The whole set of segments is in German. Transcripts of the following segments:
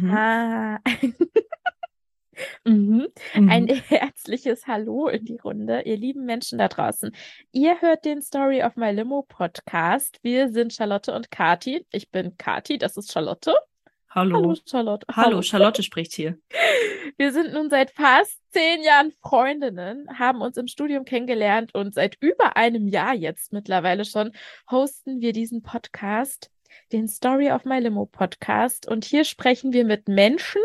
Ah. Mhm. Ein Mhm. herzliches Hallo in die Runde, ihr lieben Menschen da draußen. Ihr hört den Story of My Limo Podcast. Wir sind Charlotte und Kati. Ich bin Kati, das ist Charlotte. Hallo Hallo. Charlotte, Hallo, hallo. Charlotte spricht hier. Wir sind nun seit fast 10 Jahren Freundinnen, haben uns im Studium kennengelernt und seit über einem Jahr jetzt mittlerweile schon hosten wir diesen Podcast, den Story of My Limo Podcast. Und hier sprechen wir mit Menschen,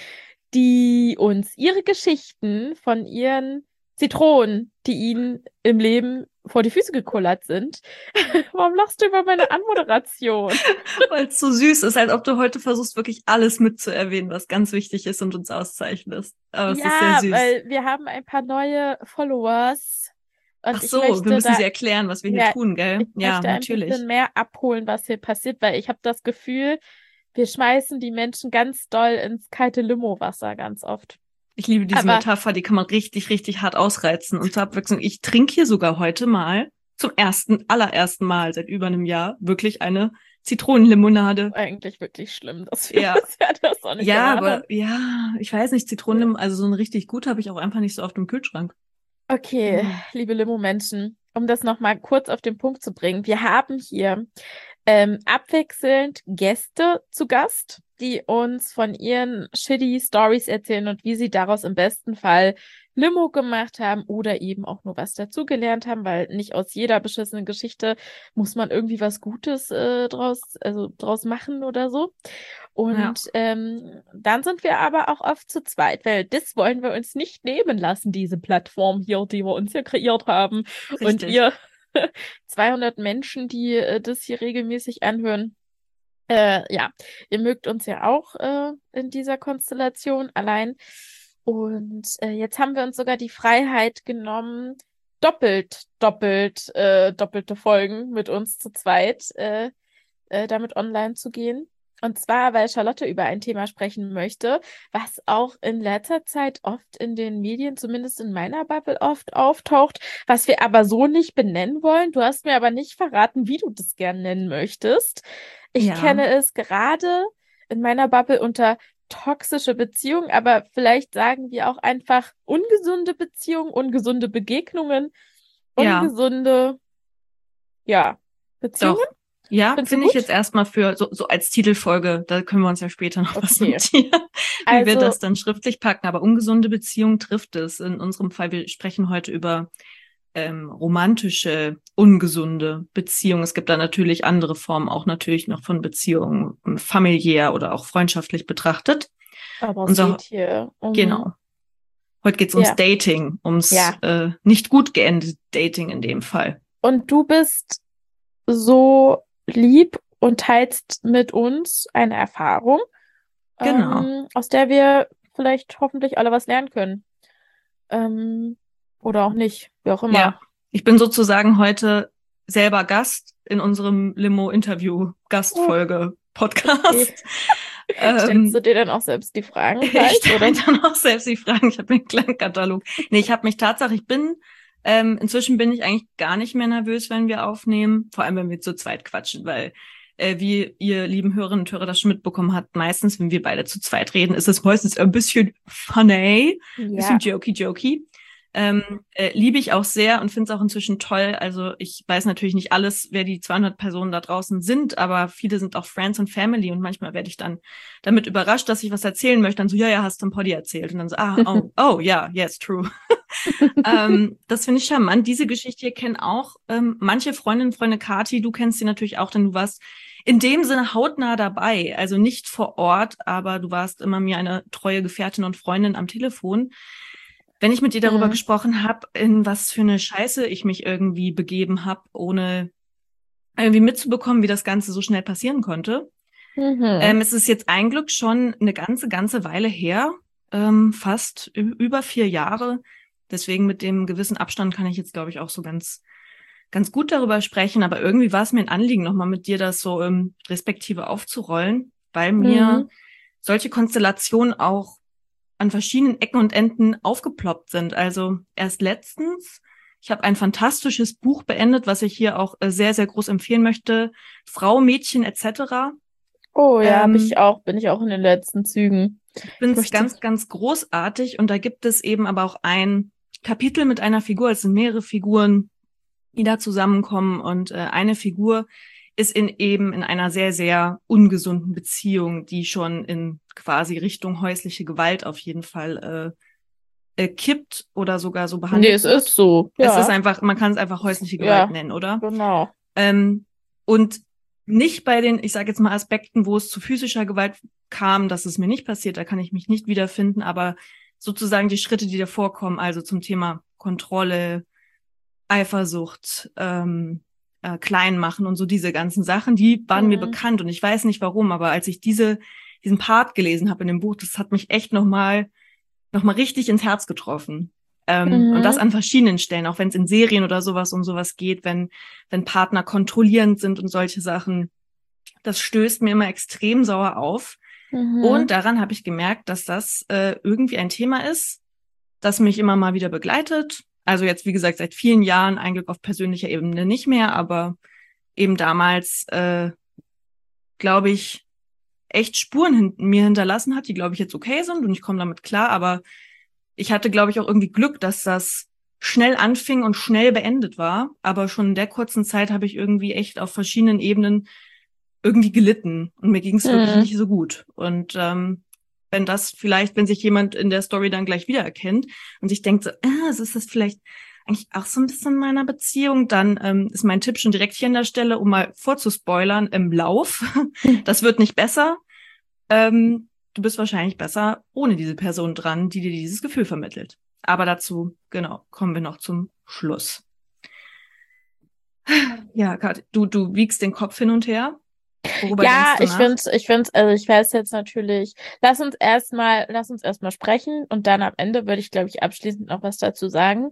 die uns ihre Geschichten von ihren Zitronen, die ihnen im Leben vor die Füße gekullert sind. Warum lachst du über meine Anmoderation? Weil es so süß ist, als ob du heute versuchst, wirklich alles mitzuerwähnen, was ganz wichtig ist und uns auszeichnet. Aber es ist sehr Ja, süß. weil wir haben ein paar neue Followers Ach und ich so, wir möchte müssen da, sie erklären, was wir hier ja, tun, gell? ich Ja, möchte ein bisschen natürlich. mehr abholen, was hier passiert, weil ich habe das Gefühl, wir schmeißen die Menschen ganz doll ins kalte Limo-Wasser ganz oft. Ich liebe diese Aber Metapher, die kann man richtig, richtig hart ausreizen. Und zur Abwechslung, ich trinke hier sogar heute mal zum allerersten Mal seit über einem Jahr wirklich eine Zitronenlimonade. eigentlich wirklich schlimm, dass wir Ja, bisher das noch nicht ja, gemacht haben. aber ja, ich weiß nicht, Zitronenlimonade, also so eine richtig gute habe ich auch einfach nicht so oft im Kühlschrank. Okay, Mhm. liebe Limo-Menschen, um das nochmal kurz auf den Punkt zu bringen. Wir haben hier abwechselnd Gäste zu Gast, die uns von ihren shitty Stories erzählen und wie sie daraus im besten Fall Limo gemacht haben oder eben auch nur was dazugelernt haben, weil nicht aus jeder beschissenen Geschichte muss man irgendwie was Gutes draus machen oder so. Ja, Und dann sind wir aber auch oft zu zweit, weil das wollen wir uns nicht nehmen lassen, diese Plattform hier, die wir uns hier kreiert haben. Und richtig. ihr 200 Menschen, die das hier regelmäßig anhören. Ja, ihr mögt uns ja auch in dieser Konstellation allein. Und jetzt haben wir uns sogar die Freiheit genommen, doppelte Folgen mit uns zu zweit damit online zu gehen. Und zwar, weil Charlotte über ein Thema sprechen möchte, was auch in letzter Zeit oft in den Medien, zumindest in meiner Bubble, oft auftaucht, was wir aber so nicht benennen wollen. Du hast mir aber nicht verraten, wie du das gern nennen möchtest. Ich Ja, kenne es gerade in meiner Bubble unter toxische Beziehungen, aber vielleicht sagen wir auch einfach ungesunde Beziehungen, ungesunde Begegnungen, ja, ungesunde, ja, Beziehungen. doch. Ja, Findest du finde ich jetzt gut? erstmal für so als Titelfolge, da können wir uns ja später noch was Okay. notieren, wie wir Also, das dann schriftlich packen. Aber ungesunde Beziehungen trifft es. In unserem Fall, wir sprechen heute über romantische, ungesunde Beziehungen. Es gibt da natürlich andere Formen, auch natürlich noch von Beziehungen, familiär oder auch freundschaftlich betrachtet. aber es geht Unser, hier um, genau. Heute geht's ums ja, Dating, ums ja. nicht gut geendete Dating in dem Fall. Und du bist so lieb und teilst mit uns eine Erfahrung, Genau. aus der wir vielleicht hoffentlich alle was lernen können. Oder auch nicht, wie auch Ja, immer. ich bin sozusagen heute selber Gast in unserem Okay. Limo-Interview-Podcast. Stellst du Ähm, dir dann auch selbst die Fragen ich gleich, stelle mir oder? dann auch selbst die Fragen. Ich habe mir einen kleinen Katalog. Nee, ich habe mich tatsächlich, inzwischen bin ich eigentlich gar nicht mehr nervös, wenn wir aufnehmen. Vor allem, wenn wir zu zweit quatschen, weil, wie ihr lieben Hörerinnen und Hörer das schon mitbekommen habt, meistens, wenn wir beide zu zweit reden, ist es meistens ein bisschen funny, bisschen Ja. jokey. Liebe ich auch sehr und finde es auch inzwischen toll. Also ich weiß natürlich nicht alles, wer die 200 Personen da draußen sind, aber viele sind auch Friends und Family und manchmal werde ich dann damit überrascht, dass ich was erzählen möchte. Dann so, ja, hast du im Poddy erzählt. Und dann so, oh, ja, yes, true. Das finde ich charmant. Diese Geschichte hier kennen auch manche Freundinnen, Freunde. Kati, du kennst sie natürlich auch, denn du warst in dem Sinne hautnah dabei. Also nicht vor Ort, aber du warst immer mir eine treue Gefährtin und Freundin am Telefon. Wenn ich mit dir darüber Mhm. gesprochen habe, in was für eine Scheiße ich mich irgendwie begeben habe, ohne irgendwie mitzubekommen, wie das Ganze so schnell passieren konnte. Mhm. Es ist jetzt ein Glück schon eine ganze Weile her, fast über 4 Jahre. Deswegen mit dem gewissen Abstand kann ich jetzt, glaube ich, auch so ganz gut darüber sprechen. Aber irgendwie war es mir ein Anliegen, nochmal mit dir das so respektive aufzurollen, weil mir Mhm. solche Konstellationen auch an verschiedenen Ecken und Enden aufgeploppt sind. Also erst letztens, ich habe ein fantastisches Buch beendet, was ich hier auch sehr groß empfehlen möchte. Frau, Mädchen etc. Oh ja, Ähm, bin ich auch in den letzten Zügen. Ich Ich finde es möchte. ganz, ganz großartig und da gibt es eben aber auch ein Kapitel mit einer Figur. Es sind mehrere Figuren, die da zusammenkommen und eine Figur ist eben in einer sehr, sehr ungesunden Beziehung, die schon in quasi Richtung häusliche Gewalt auf jeden Fall kippt oder sogar so Nee, behandelt es ist wird. so. Es ist Ja, einfach, man kann es einfach häusliche Gewalt ja, nennen, oder? genau. Ähm, und nicht bei den, ich sage jetzt mal, Aspekten, wo es zu physischer Gewalt kam, das ist mir nicht passiert, da kann ich mich nicht wiederfinden, aber sozusagen die Schritte, die davor kommen, also zum Thema Kontrolle, Eifersucht, klein machen und so diese ganzen Sachen, die waren mir Mhm. bekannt und ich weiß nicht warum, aber als ich diesen Part gelesen habe in dem Buch, das hat mich echt noch mal richtig ins Herz getroffen. Und das Mhm. an verschiedenen Stellen, auch wenn es in Serien oder sowas um sowas geht, wenn Partner kontrollierend sind und solche Sachen. Das stößt mir immer extrem sauer auf. Und Mhm. daran habe ich gemerkt, dass das irgendwie ein Thema ist, das mich immer mal wieder begleitet. Also jetzt, wie gesagt, seit vielen Jahren, eigentlich auf persönlicher Ebene nicht mehr, aber eben damals, glaube ich, echt Spuren mir hinterlassen hat, die, glaube ich, jetzt okay sind und ich komme damit klar, aber ich hatte, glaube ich, auch irgendwie Glück, dass das schnell anfing und schnell beendet war. Aber schon in der kurzen Zeit habe ich irgendwie echt auf verschiedenen Ebenen irgendwie gelitten. Und mir ging es wirklich Mhm. nicht so gut. Und wenn das vielleicht, wenn sich jemand in der Story dann gleich wiedererkennt und sich denkt so, ist das vielleicht eigentlich auch so ein bisschen meiner Beziehung, dann ist mein Tipp schon direkt hier an der Stelle, um mal vorzuspoilern, im Lauf. Das wird nicht besser. Du bist wahrscheinlich besser ohne diese Person dran, die dir dieses Gefühl vermittelt. Aber dazu, genau, kommen wir noch zum Schluss. Ja, Kat, du wiegst den Kopf hin und her. Worüber denkst Ja, du nach? also ich weiß jetzt natürlich, lass uns erstmal sprechen und dann am Ende würde ich, glaube ich, abschließend noch was dazu sagen.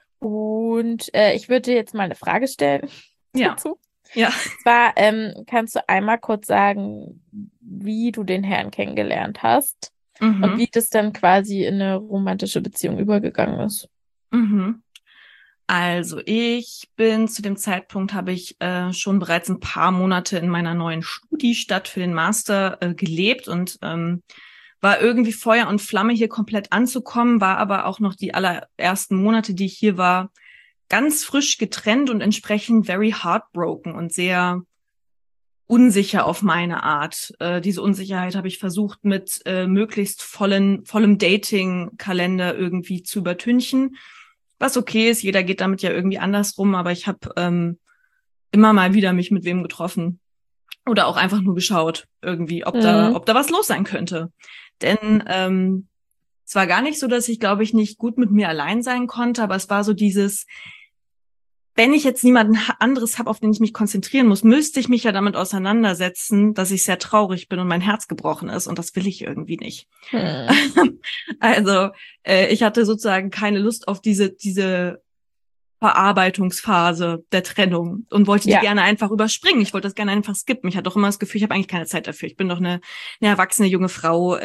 Und ich würde dir jetzt mal eine Frage stellen Ja, dazu. ja. Zwar, kannst du einmal kurz sagen, wie du den Herrn kennengelernt hast und Mhm, wie das dann quasi in eine romantische Beziehung übergegangen ist? mhm. Also ich bin zu dem Zeitpunkt, habe ich schon bereits ein paar Monate in meiner neuen Studiestadt für den Master gelebt und war irgendwie Feuer und Flamme, hier komplett anzukommen, war aber auch noch die allerersten Monate, die ich hier war, ganz frisch getrennt und entsprechend very heartbroken und sehr unsicher auf meine Art. Diese Unsicherheit habe ich versucht mit möglichst vollem Dating-Kalender irgendwie zu übertünchen. Was okay ist, jeder geht damit ja irgendwie anders rum, aber ich habe immer mal wieder mich mit wem getroffen oder auch einfach nur geschaut, irgendwie, Mhm. ob da was los sein könnte. Denn es war gar nicht so, dass ich, glaube ich, nicht gut mit mir allein sein konnte, aber es war so dieses, wenn ich jetzt niemanden anderes habe, auf den ich mich konzentrieren muss, müsste ich mich ja damit auseinandersetzen, dass ich sehr traurig bin und mein Herz gebrochen ist und das will ich irgendwie nicht. Mhm. Also ich hatte sozusagen keine Lust auf diese Verarbeitungsphase der Trennung und wollte die Ja. gerne einfach überspringen. Ich wollte das gerne einfach skippen. Ich hatte doch immer das Gefühl, ich habe eigentlich keine Zeit dafür. Ich bin doch eine erwachsene junge Frau.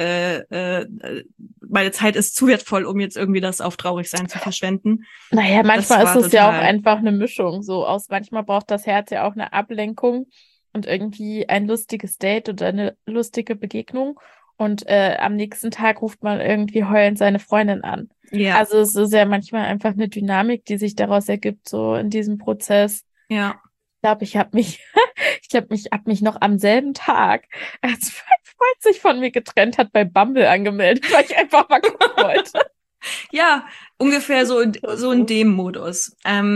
Meine Zeit ist zu wertvoll, um jetzt irgendwie das auf Traurigsein zu verschwenden. Naja, Das manchmal ist war es ja auch total, einfach eine Mischung so aus. Manchmal braucht das Herz ja auch eine Ablenkung und irgendwie ein lustiges Date oder eine lustige Begegnung. Und am nächsten Tag ruft man irgendwie heulend seine Freundin an. ja, Also es ist ja manchmal einfach eine Dynamik, die sich daraus ergibt, so in diesem Prozess. ja. Ich glaube, hab mich noch am selben Tag, als mein Freund sich von mir getrennt hat, bei Bumble angemeldet, weil ich einfach mal gucken wollte. Ja, ungefähr so in So. dem Modus.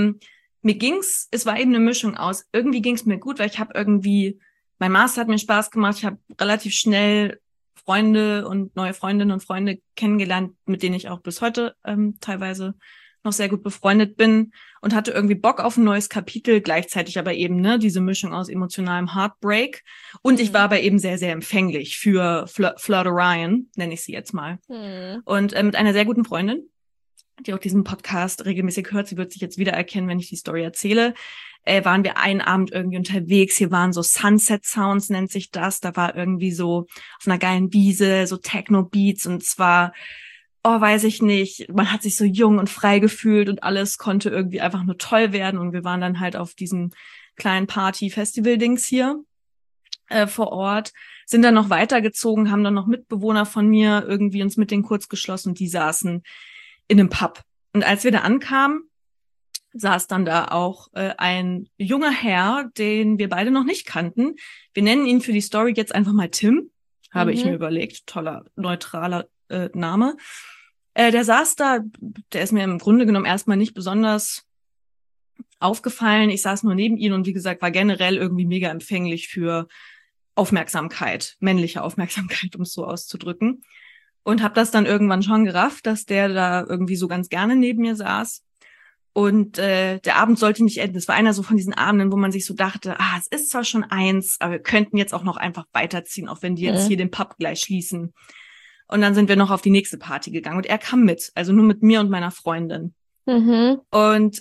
Es war eben eine Mischung aus. Irgendwie ging's mir gut, weil ich habe irgendwie, mein Master hat mir Spaß gemacht. Ich habe relativ schnell Freunde und neue Freundinnen und Freunde kennengelernt, mit denen ich auch bis heute teilweise noch sehr gut befreundet bin und hatte irgendwie Bock auf ein neues Kapitel, gleichzeitig aber eben diese Mischung aus emotionalem Heartbreak. Und ich war Hm. aber eben sehr, sehr empfänglich für Flirterion, nenne ich sie jetzt mal. Hm. Und mit einer sehr guten Freundin, die auch diesen Podcast regelmäßig hört, sie wird sich jetzt wiedererkennen, wenn ich die Story erzähle, waren wir einen Abend irgendwie unterwegs. Hier waren so Sunset Sounds, nennt sich das. Da war irgendwie so auf einer geilen Wiese, so Techno-Beats und zwar, oh, weiß ich nicht, man hat sich so jung und frei gefühlt und alles konnte irgendwie einfach nur toll werden und wir waren dann halt auf diesem kleinen Party-Festival-Dings hier vor Ort, sind dann noch weitergezogen, haben dann noch Mitbewohner von mir irgendwie uns mit denen kurz geschlossen und die saßen in einem Pub. Und als wir da ankamen, saß dann da auch ein junger Herr, den wir beide noch nicht kannten. Wir nennen ihn für die Story jetzt einfach mal Tim, habe ich mir überlegt. Toller, neutraler Name. Der saß da, der ist mir im Grunde genommen erstmal nicht besonders aufgefallen. Ich saß nur neben ihm und wie gesagt, war generell irgendwie mega empfänglich für Aufmerksamkeit, männliche Aufmerksamkeit, um es so auszudrücken. Und habe das dann irgendwann schon gerafft, dass der da irgendwie so ganz gerne neben mir saß. Und der Abend sollte nicht enden. Es war einer so von diesen Abenden, wo man sich so dachte, es ist zwar schon 1, aber wir könnten jetzt auch noch einfach weiterziehen, auch wenn die jetzt hier den Pub gleich schließen. Und dann sind wir noch auf die nächste Party gegangen. Und er kam mit, also nur mit mir und meiner Freundin. Und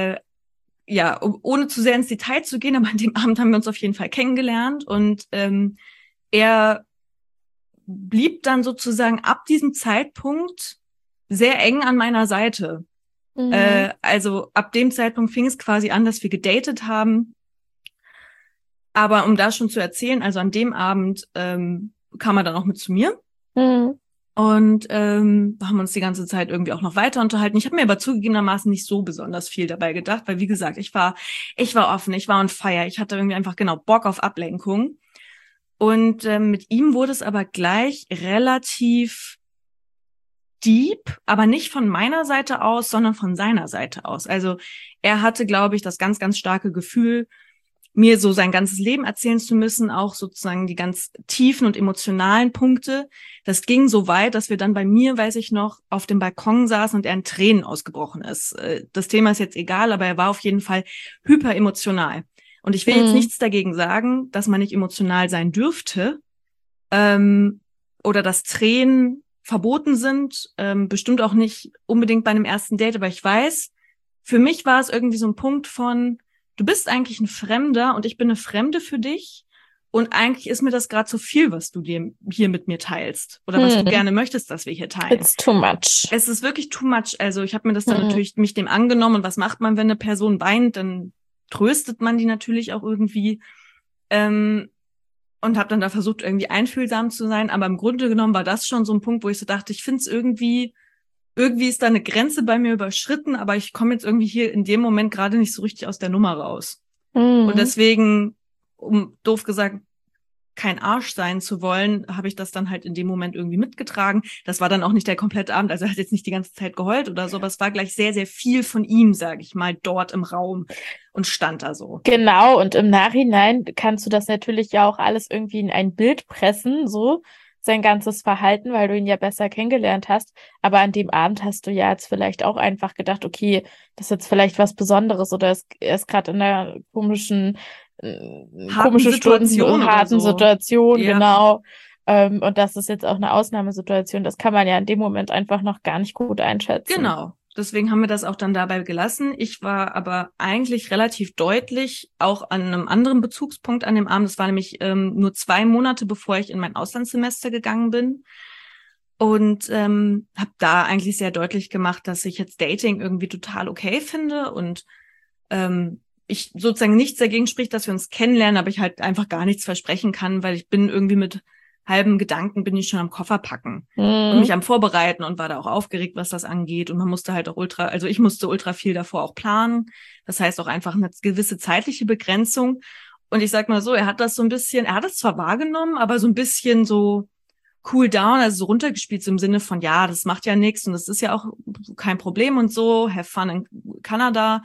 ohne zu sehr ins Detail zu gehen, aber an dem Abend haben wir uns auf jeden Fall kennengelernt. Und er blieb dann sozusagen ab diesem Zeitpunkt sehr eng an meiner Seite. Also ab dem Zeitpunkt fing es quasi an, dass wir gedatet haben. Aber um das schon zu erzählen, also an dem Abend kam er dann auch mit zu mir. Und haben uns die ganze Zeit irgendwie auch noch weiter unterhalten. Ich habe mir aber zugegebenermaßen nicht so besonders viel dabei gedacht, weil wie gesagt, ich war offen, ich war on fire, ich hatte irgendwie einfach Bock auf Ablenkung. Und mit ihm wurde es aber gleich relativ deep, aber nicht von meiner Seite aus, sondern von seiner Seite aus. Also er hatte, glaube ich, das ganz, ganz starke Gefühl, mir so sein ganzes Leben erzählen zu müssen, auch sozusagen die ganz tiefen und emotionalen Punkte. Das ging so weit, dass wir dann bei mir, weiß ich noch, auf dem Balkon saßen und er in Tränen ausgebrochen ist. Das Thema ist jetzt egal, aber er war auf jeden Fall hyper emotional. Und ich will jetzt nichts dagegen sagen, dass man nicht emotional sein dürfte oder dass Tränen verboten sind, bestimmt auch nicht unbedingt bei einem ersten Date, aber ich weiß, für mich war es irgendwie so ein Punkt von, du bist eigentlich ein Fremder und ich bin eine Fremde für dich und eigentlich ist mir das gerade zu viel, was du dir hier mit mir teilst oder was du gerne möchtest, dass wir hier teilen. It's too much. Es ist wirklich too much. Also ich habe mir das dann natürlich mich dem angenommen und was macht man, wenn eine Person weint, dann tröstet man die natürlich auch irgendwie und habe dann da versucht, irgendwie einfühlsam zu sein. Aber im Grunde genommen war das schon so ein Punkt, wo ich so dachte, ich finde es irgendwie ist da eine Grenze bei mir überschritten, aber ich komme jetzt irgendwie hier in dem Moment gerade nicht so richtig aus der Nummer raus. Und deswegen, um doof gesagt, kein Arsch sein zu wollen, habe ich das dann halt in dem Moment irgendwie mitgetragen. Das war dann auch nicht der komplette Abend, also er hat jetzt nicht die ganze Zeit geheult oder so, aber es war gleich sehr, sehr viel von ihm, sage ich mal, dort im Raum und stand da so. Genau, und im Nachhinein kannst du das natürlich ja auch alles irgendwie in ein Bild pressen, so sein ganzes Verhalten, weil du ihn ja besser kennengelernt hast. Aber an dem Abend hast du ja jetzt vielleicht auch einfach gedacht, okay, das ist jetzt vielleicht was Besonderes oder er ist gerade in einer komischen harten Situation, genau. Und das ist jetzt auch eine Ausnahmesituation. Das kann man ja in dem Moment einfach noch gar nicht gut einschätzen. Genau. Deswegen haben wir das auch dann dabei gelassen. Ich war aber eigentlich relativ deutlich auch an einem anderen Bezugspunkt an dem Abend. Das war nämlich nur 2 Monate, bevor ich in mein Auslandssemester gegangen bin. Und habe da eigentlich sehr deutlich gemacht, dass ich jetzt Dating irgendwie total okay finde und ich sozusagen nichts dagegen spricht, dass wir uns kennenlernen, aber ich halt einfach gar nichts versprechen kann, weil ich bin irgendwie mit halben Gedanken bin ich schon am Koffer packen und mich am Vorbereiten und war da auch aufgeregt, was das angeht. Und man musste halt auch ich musste ultra viel davor auch planen. Das heißt auch einfach eine gewisse zeitliche Begrenzung. Und ich sag mal so, er hat das zwar wahrgenommen, aber so ein bisschen so cool down, also so runtergespielt, so im Sinne von, ja, das macht ja nichts und das ist ja auch kein Problem und so, have fun in Kanada.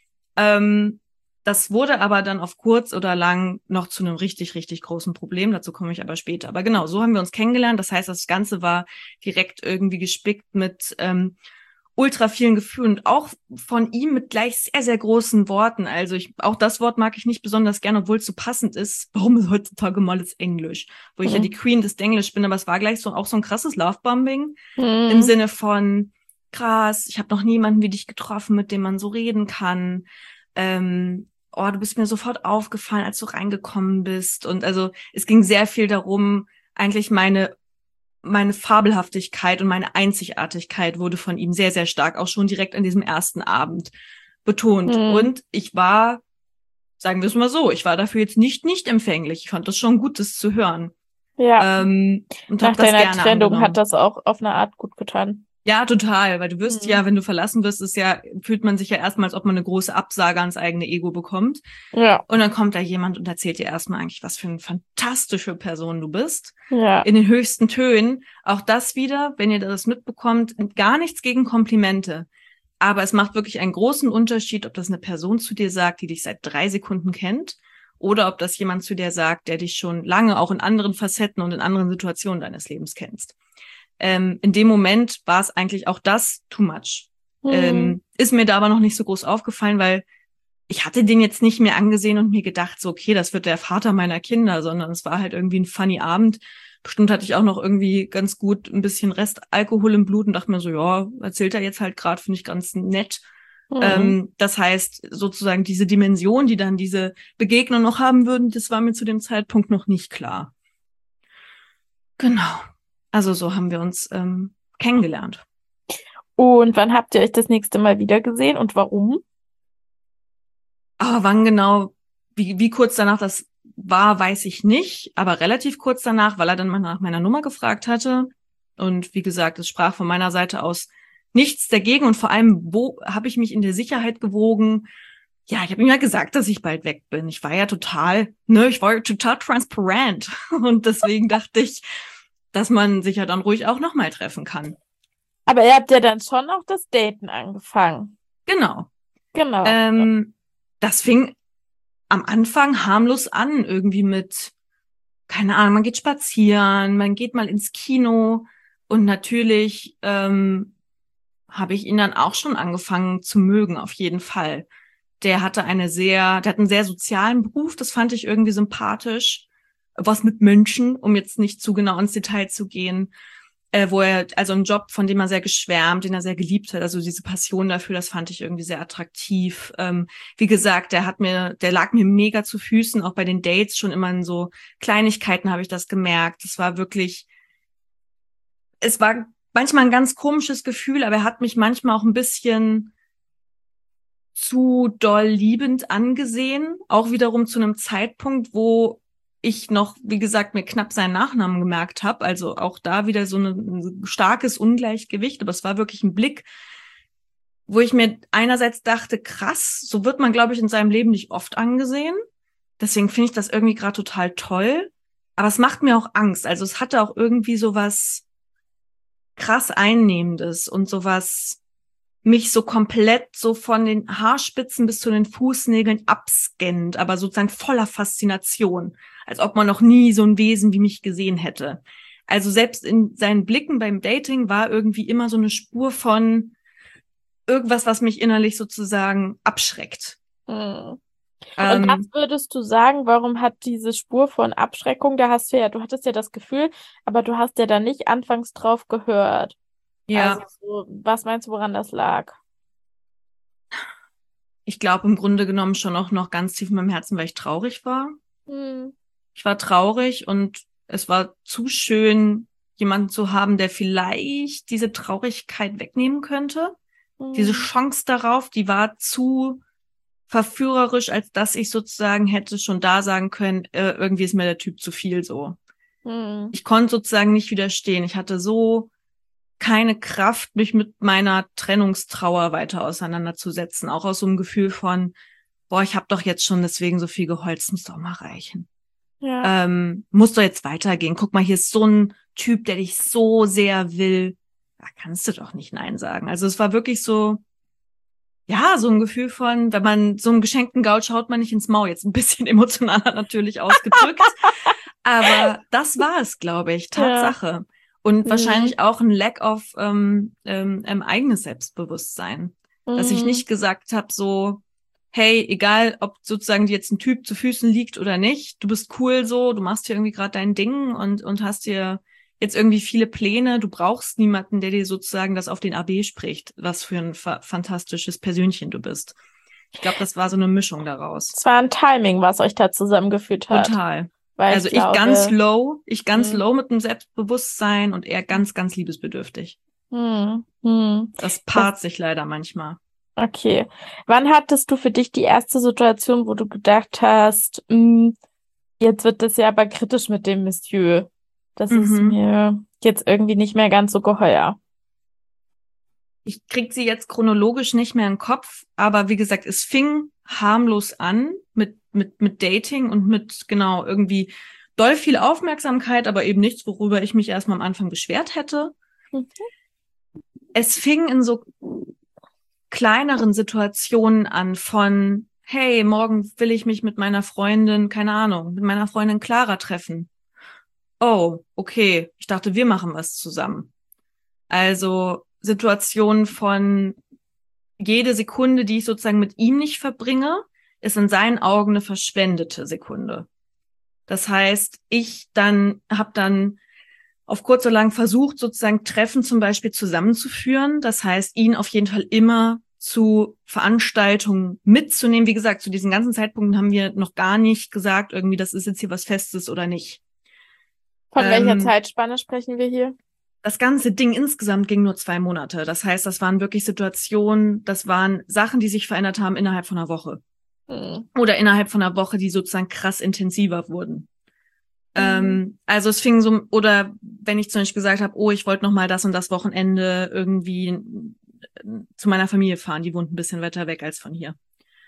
Das wurde aber dann auf kurz oder lang noch zu einem richtig, richtig großen Problem. Dazu komme ich aber später. Aber genau, so haben wir uns kennengelernt. Das heißt, das Ganze war direkt irgendwie gespickt mit ultra vielen Gefühlen und auch von ihm mit gleich sehr, sehr großen Worten. Also auch das Wort mag ich nicht besonders gern, obwohl es so passend ist. Warum ist heutzutage mal das Englisch? Wo ich ja die Queen des Englisch bin, aber es war gleich auch so ein krasses Lovebombing im Sinne von krass, ich habe noch niemanden wie dich getroffen, mit dem man so reden kann. Du bist mir sofort aufgefallen, als du reingekommen bist. Und also es ging sehr viel darum, eigentlich meine Fabelhaftigkeit und meine Einzigartigkeit wurde von ihm sehr, sehr stark, auch schon direkt an diesem ersten Abend betont. Und ich war, sagen wir es mal so, ich war dafür jetzt nicht empfänglich. Ich fand das schon gut, das zu hören. Ja. Und Nach habe das deiner gerne Trennung hat angenommen. das auch auf eine Art gut getan. Ja, total, weil du wirst Mhm. ja, wenn du verlassen wirst, fühlt man sich ja erstmal, als ob man eine große Absage ans eigene Ego bekommt. Ja, Und dann kommt da jemand und erzählt dir erstmal eigentlich, was für eine fantastische Person du bist. ja. In den höchsten Tönen. Auch das wieder, wenn ihr das mitbekommt, gar nichts gegen Komplimente. Aber es macht wirklich einen großen Unterschied, ob das eine Person zu dir sagt, die dich seit 3 Sekunden kennt, oder ob das jemand zu dir sagt, der dich schon lange auch in anderen Facetten und in anderen Situationen deines Lebens kennst. In dem Moment war es eigentlich auch das too much. Mhm. Ist mir da aber noch nicht so groß aufgefallen, weil ich hatte den jetzt nicht mehr angesehen und mir gedacht, so, okay, das wird der Vater meiner Kinder, sondern es war halt irgendwie ein funny Abend. Bestimmt hatte ich auch noch irgendwie ganz gut ein bisschen Restalkohol im Blut und dachte mir so, ja, erzählt er jetzt halt gerade, finde ich ganz nett. Mhm. Das heißt, sozusagen diese Dimension, die dann diese Begegnung noch haben würden, das war mir zu dem Zeitpunkt noch nicht klar. Genau. Also so haben wir uns kennengelernt. Und wann habt ihr euch das nächste Mal wieder gesehen und warum? Aber wann genau, wie kurz danach das war, weiß ich nicht, aber relativ kurz danach, weil er dann mal nach meiner Nummer gefragt hatte. Und wie gesagt, es sprach von meiner Seite aus nichts dagegen. Und vor allem, wo habe ich mich in der Sicherheit gewogen? Ja, ich habe ihm ja gesagt, dass ich bald weg bin. Ich war ja total transparent. Und deswegen dachte ich, dass man sich ja dann ruhig auch nochmal treffen kann. Aber ihr habt ja dann schon auch das Daten angefangen. Genau. Genau. Ähm, Das fing am Anfang harmlos an, irgendwie mit, keine Ahnung, man geht spazieren, man geht mal ins Kino und natürlich habe ich ihn dann auch schon angefangen zu mögen, auf jeden Fall. Der hat einen sehr sozialen Beruf, das fand ich irgendwie sympathisch. Was mit Menschen, um jetzt nicht zu genau ins Detail zu gehen, also einen Job, von dem er sehr geschwärmt, den er sehr geliebt hat, also diese Passion dafür, das fand ich irgendwie sehr attraktiv. Wie gesagt, der lag mir mega zu Füßen, auch bei den Dates schon immer in so Kleinigkeiten habe ich das gemerkt. Es war manchmal ein ganz komisches Gefühl, aber er hat mich manchmal auch ein bisschen zu doll liebend angesehen, auch wiederum zu einem Zeitpunkt, wo ich noch, wie gesagt, mir knapp seinen Nachnamen gemerkt habe. Also auch da wieder ein starkes Ungleichgewicht. Aber es war wirklich ein Blick, wo ich mir einerseits dachte, krass, so wird man, glaube ich, in seinem Leben nicht oft angesehen. Deswegen finde ich das irgendwie gerade total toll. Aber es macht mir auch Angst. Also es hatte auch irgendwie sowas krass Einnehmendes und sowas mich so komplett so von den Haarspitzen bis zu den Fußnägeln abscannt, aber sozusagen voller Faszination, als ob man noch nie so ein Wesen wie mich gesehen hätte. Also selbst in seinen Blicken beim Dating war irgendwie immer so eine Spur von irgendwas, was mich innerlich sozusagen abschreckt. Hm. Und was Ähm, würdest du sagen, warum hat diese Spur von Abschreckung, da hast du ja, du hattest ja das Gefühl, aber du hast ja dann nicht anfangs drauf gehört. Also, ja, so, was meinst du, woran das lag? ich glaube im Grunde genommen schon auch noch ganz tief in meinem Herzen, weil ich traurig war. Hm. Ich war traurig und es war zu schön, jemanden zu haben, der vielleicht diese Traurigkeit wegnehmen könnte. Diese Hm. Chance darauf, die war zu verführerisch, als dass ich sozusagen hätte schon da sagen können, irgendwie ist mir der Typ zu viel so. Hm. Ich konnte sozusagen nicht widerstehen. Ich hatte so keine Kraft, mich mit meiner Trennungstrauer weiter auseinanderzusetzen. Auch aus so einem Gefühl von, boah, ich habe doch jetzt schon deswegen so viel geholzt, muss doch mal reichen. Ja. Muss doch jetzt weitergehen. Guck mal, hier ist so ein Typ, der dich so sehr will. Da kannst du doch nicht Nein sagen. Also es war wirklich so, ja, so ein Gefühl von, wenn man so einen geschenkten Gaul schaut man nicht ins Maul. Jetzt ein bisschen emotionaler natürlich ausgedrückt. Aber das war es, glaube ich, Ja. Tatsache. Und Hm. wahrscheinlich auch ein Lack of eigenes Selbstbewusstsein. Dass ich Hm. nicht gesagt habe, so, hey, egal, ob sozusagen dir jetzt ein Typ zu Füßen liegt oder nicht, du bist cool so, du machst hier irgendwie gerade dein Ding und hast dir jetzt irgendwie viele Pläne, du brauchst niemanden, der dir sozusagen das auf den AB spricht, was für ein fantastisches Persönchen du bist. Ich glaube, das war so eine Mischung daraus. Es war ein Timing, was euch da zusammengeführt hat. Total. Weil ich Also glaube, ich ganz hm. low mit dem Selbstbewusstsein und er ganz, ganz liebesbedürftig. Hm. Hm. Das Das, paart sich leider manchmal. okay. Wann hattest du für dich die erste Situation, wo du gedacht hast, hm, jetzt wird das ja aber kritisch mit dem Monsieur? Das ist mir jetzt irgendwie nicht mehr ganz so geheuer. Ich krieg sie jetzt chronologisch nicht mehr in den Kopf, aber wie gesagt, es fing harmlos an mit Dating und mit, genau, irgendwie doll viel Aufmerksamkeit, aber eben nichts, worüber ich mich erstmal am Anfang beschwert hätte. Mhm. Es fing in so kleineren Situationen an von, hey, morgen will ich mich mit meiner Freundin, keine Ahnung, mit meiner Freundin Clara treffen. Oh, okay, ich dachte, wir machen was zusammen. Also Situationen von jede Sekunde, die ich sozusagen mit ihm nicht verbringe, ist in seinen Augen eine verschwendete Sekunde. Das heißt, ich habe dann auf kurz oder lang versucht, sozusagen Treffen zum Beispiel zusammenzuführen. Das heißt, ihn auf jeden Fall immer zu Veranstaltungen mitzunehmen. Wie gesagt, zu diesen ganzen Zeitpunkten haben wir noch gar nicht gesagt, irgendwie, das ist jetzt hier was Festes oder nicht. Von welcher Zeitspanne sprechen wir hier? Das ganze Ding insgesamt ging nur 2 Monate. Das heißt, das waren wirklich Situationen, das waren Sachen, die sich verändert haben innerhalb von einer Woche. Oder innerhalb von einer Woche, die sozusagen krass intensiver wurden. Also es fing so, oder wenn ich zum Beispiel gesagt habe, oh, ich wollte noch mal das und das Wochenende irgendwie zu meiner Familie fahren, die wohnt ein bisschen weiter weg als von hier.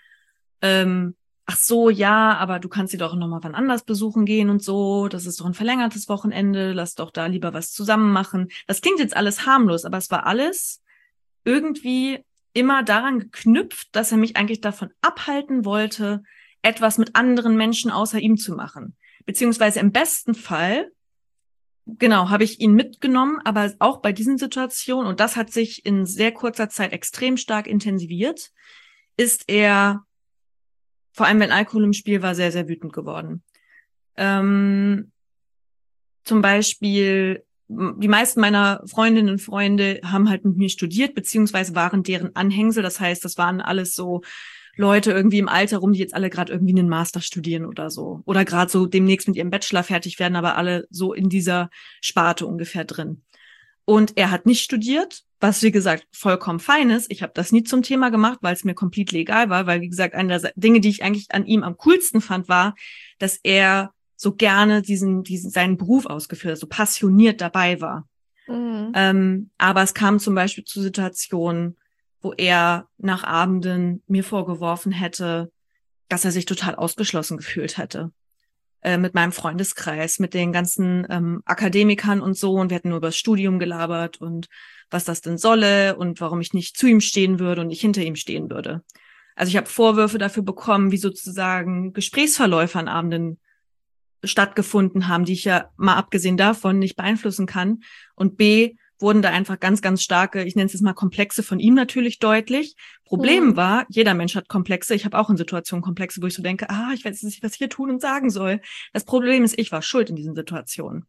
Ach so, ja, aber du kannst sie doch noch mal wann anders besuchen gehen und so, das ist doch ein verlängertes Wochenende, lass doch da lieber was zusammen machen. Das klingt jetzt alles harmlos, aber es war alles irgendwie immer daran geknüpft, dass er mich eigentlich davon abhalten wollte, etwas mit anderen Menschen außer ihm zu machen. Beziehungsweise im besten Fall, genau, habe ich ihn mitgenommen, aber auch bei diesen Situationen, und das hat sich in sehr kurzer Zeit extrem stark intensiviert, ist er, vor allem wenn Alkohol im Spiel war, sehr, sehr wütend geworden. Zum Beispiel, die meisten meiner Freundinnen und Freunde haben halt mit mir studiert, beziehungsweise waren deren Anhängsel. Das heißt, das waren alles so Leute irgendwie im Alter rum, die jetzt alle gerade irgendwie einen Master studieren oder so. Oder gerade so demnächst mit ihrem Bachelor fertig werden, aber alle so in dieser Sparte ungefähr drin. Und er hat nicht studiert, was, wie gesagt, vollkommen fein ist. Ich habe das nie zum Thema gemacht, weil es mir komplett legal war. Weil, wie gesagt, eine der Dinge, die ich eigentlich an ihm am coolsten fand, war, dass er so gerne seinen Beruf ausgeführt hat, so passioniert dabei war. Aber es kam zum Beispiel zu Situationen, wo er nach Abenden mir vorgeworfen hätte, dass er sich total ausgeschlossen gefühlt hätte. Mit meinem Freundeskreis, mit den ganzen Akademikern und so. Und wir hatten nur über das Studium gelabert und was das denn solle und warum ich nicht zu ihm stehen würde und nicht hinter ihm stehen würde. Also ich habe Vorwürfe dafür bekommen, wie sozusagen Gesprächsverläufe an Abenden stattgefunden haben, die ich ja mal abgesehen davon nicht beeinflussen kann. Und B, wurden da einfach ganz, ganz starke, ich nenne es jetzt mal Komplexe von ihm natürlich deutlich. Problem war, jeder Mensch hat Komplexe. Ich habe auch in Situationen Komplexe, wo ich so denke, ich weiß nicht, was ich hier tun und sagen soll. Das Problem ist, ich war schuld in diesen Situationen.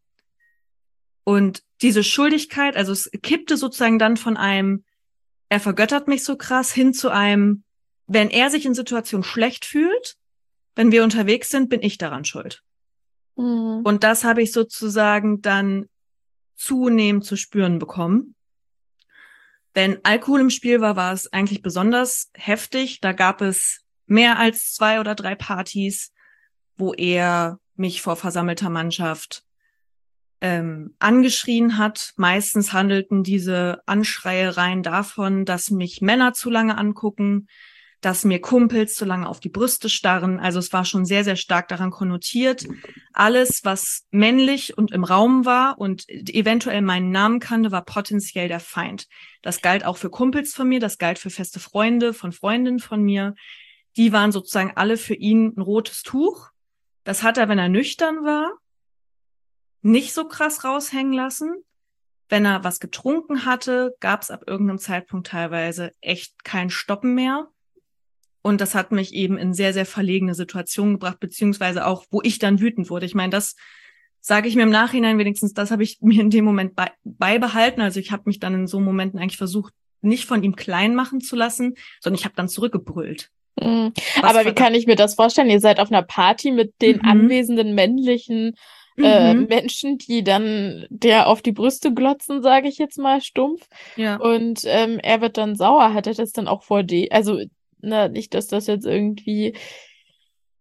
Und diese Schuldigkeit, also es kippte sozusagen dann von einem, er vergöttert mich so krass, hin zu einem, wenn er sich in Situationen schlecht fühlt, wenn wir unterwegs sind, bin ich daran schuld. Und das habe ich sozusagen dann zunehmend zu spüren bekommen. Wenn Alkohol im Spiel war, war es eigentlich besonders heftig. Da gab es mehr als 2 oder 3 Partys, wo er mich vor versammelter Mannschaft angeschrien hat. Meistens handelten diese Anschreiereien davon, dass mich Männer zu lange angucken, dass mir Kumpels zu lange auf die Brüste starren. Also es war schon sehr, sehr stark daran konnotiert. Alles, was männlich und im Raum war und eventuell meinen Namen kannte, war potenziell der Feind. Das galt auch für Kumpels von mir, das galt für feste Freunde von Freundinnen von mir. Die waren sozusagen alle für ihn ein rotes Tuch. Das hat er, wenn er nüchtern war, nicht so krass raushängen lassen. Wenn er was getrunken hatte, gab es ab irgendeinem Zeitpunkt teilweise echt kein Stoppen mehr. Und das hat mich eben in sehr, sehr verlegene Situationen gebracht, beziehungsweise auch, wo ich dann wütend wurde. Ich meine, das sage ich mir im Nachhinein wenigstens, das habe ich mir in dem Moment beibehalten. Also ich habe mich dann in so Momenten eigentlich versucht, nicht von ihm klein machen zu lassen, sondern ich habe dann zurückgebrüllt. Aber wie kann ich mir das vorstellen? Ihr seid auf einer Party mit den anwesenden männlichen Menschen, die dann der auf die Brüste glotzen, sage ich jetzt mal stumpf. Ja. Und er wird dann sauer. Hat er das dann auch vor dir? Also, nicht, dass das jetzt irgendwie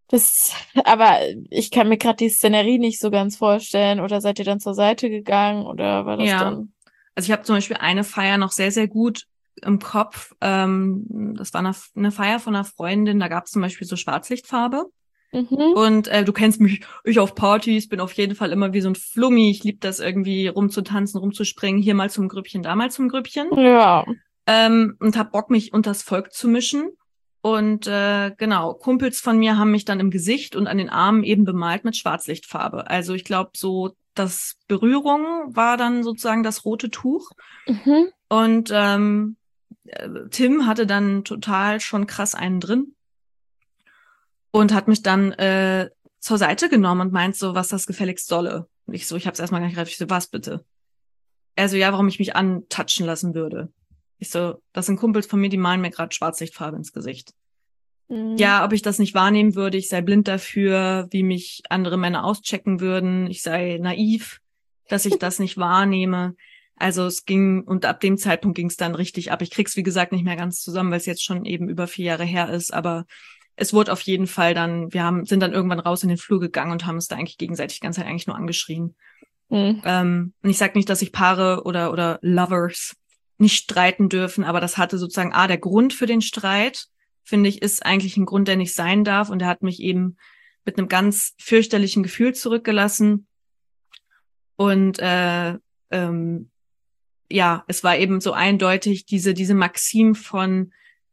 Aber ich kann mir gerade die Szenerie nicht so ganz vorstellen. Oder seid ihr dann zur Seite gegangen? Oder war das Ja. dann? Also ich habe zum Beispiel eine Feier noch sehr, sehr gut im Kopf. Das war eine Feier von einer Freundin, da gab es zum Beispiel so Schwarzlichtfarbe. Mhm. Und du kennst mich, ich auf Partys bin auf jeden Fall immer wie so ein Flummi. Ich liebe das irgendwie rumzutanzen, rumzuspringen, hier mal zum Grüppchen, da mal zum Grüppchen. Ja. Und hab Bock, mich unters Volk zu mischen. Und genau, Kumpels von mir haben mich dann im Gesicht und an den Armen eben bemalt mit Schwarzlichtfarbe. Also ich glaube, so das Berührung war dann sozusagen das rote Tuch. Mhm. Und Tim hatte dann total schon krass einen drin und hat mich dann zur Seite genommen und meint so, was das gefälligst solle. Und ich so, ich hab's erstmal gar nicht greifen. Ich so, was bitte? Er so, ja, warum ich mich antatschen lassen würde. Ich so, das sind Kumpels von mir, die malen mir gerade Schwarzlichtfarbe ins Gesicht. Mhm. Ja, ob ich das nicht wahrnehmen würde, ich sei blind dafür, wie mich andere Männer auschecken würden, ich sei naiv, dass ich das nicht wahrnehme. Also es ging, und ab dem Zeitpunkt ging es dann richtig ab. Ich krieg's, wie gesagt, nicht mehr ganz zusammen, weil es jetzt schon eben über 4 Jahre her ist, aber es wurde auf jeden Fall dann, sind dann irgendwann raus in den Flur gegangen und haben uns da eigentlich gegenseitig die ganze Zeit eigentlich nur angeschrien. Mhm. Und ich sage nicht, dass sich Paare oder Lovers nicht streiten dürfen, aber das hatte sozusagen der Grund für den Streit, finde ich, ist eigentlich ein Grund, der nicht sein darf. Und er hat mich eben mit einem ganz fürchterlichen Gefühl zurückgelassen. Und ja, es war eben so eindeutig diese Maxim von,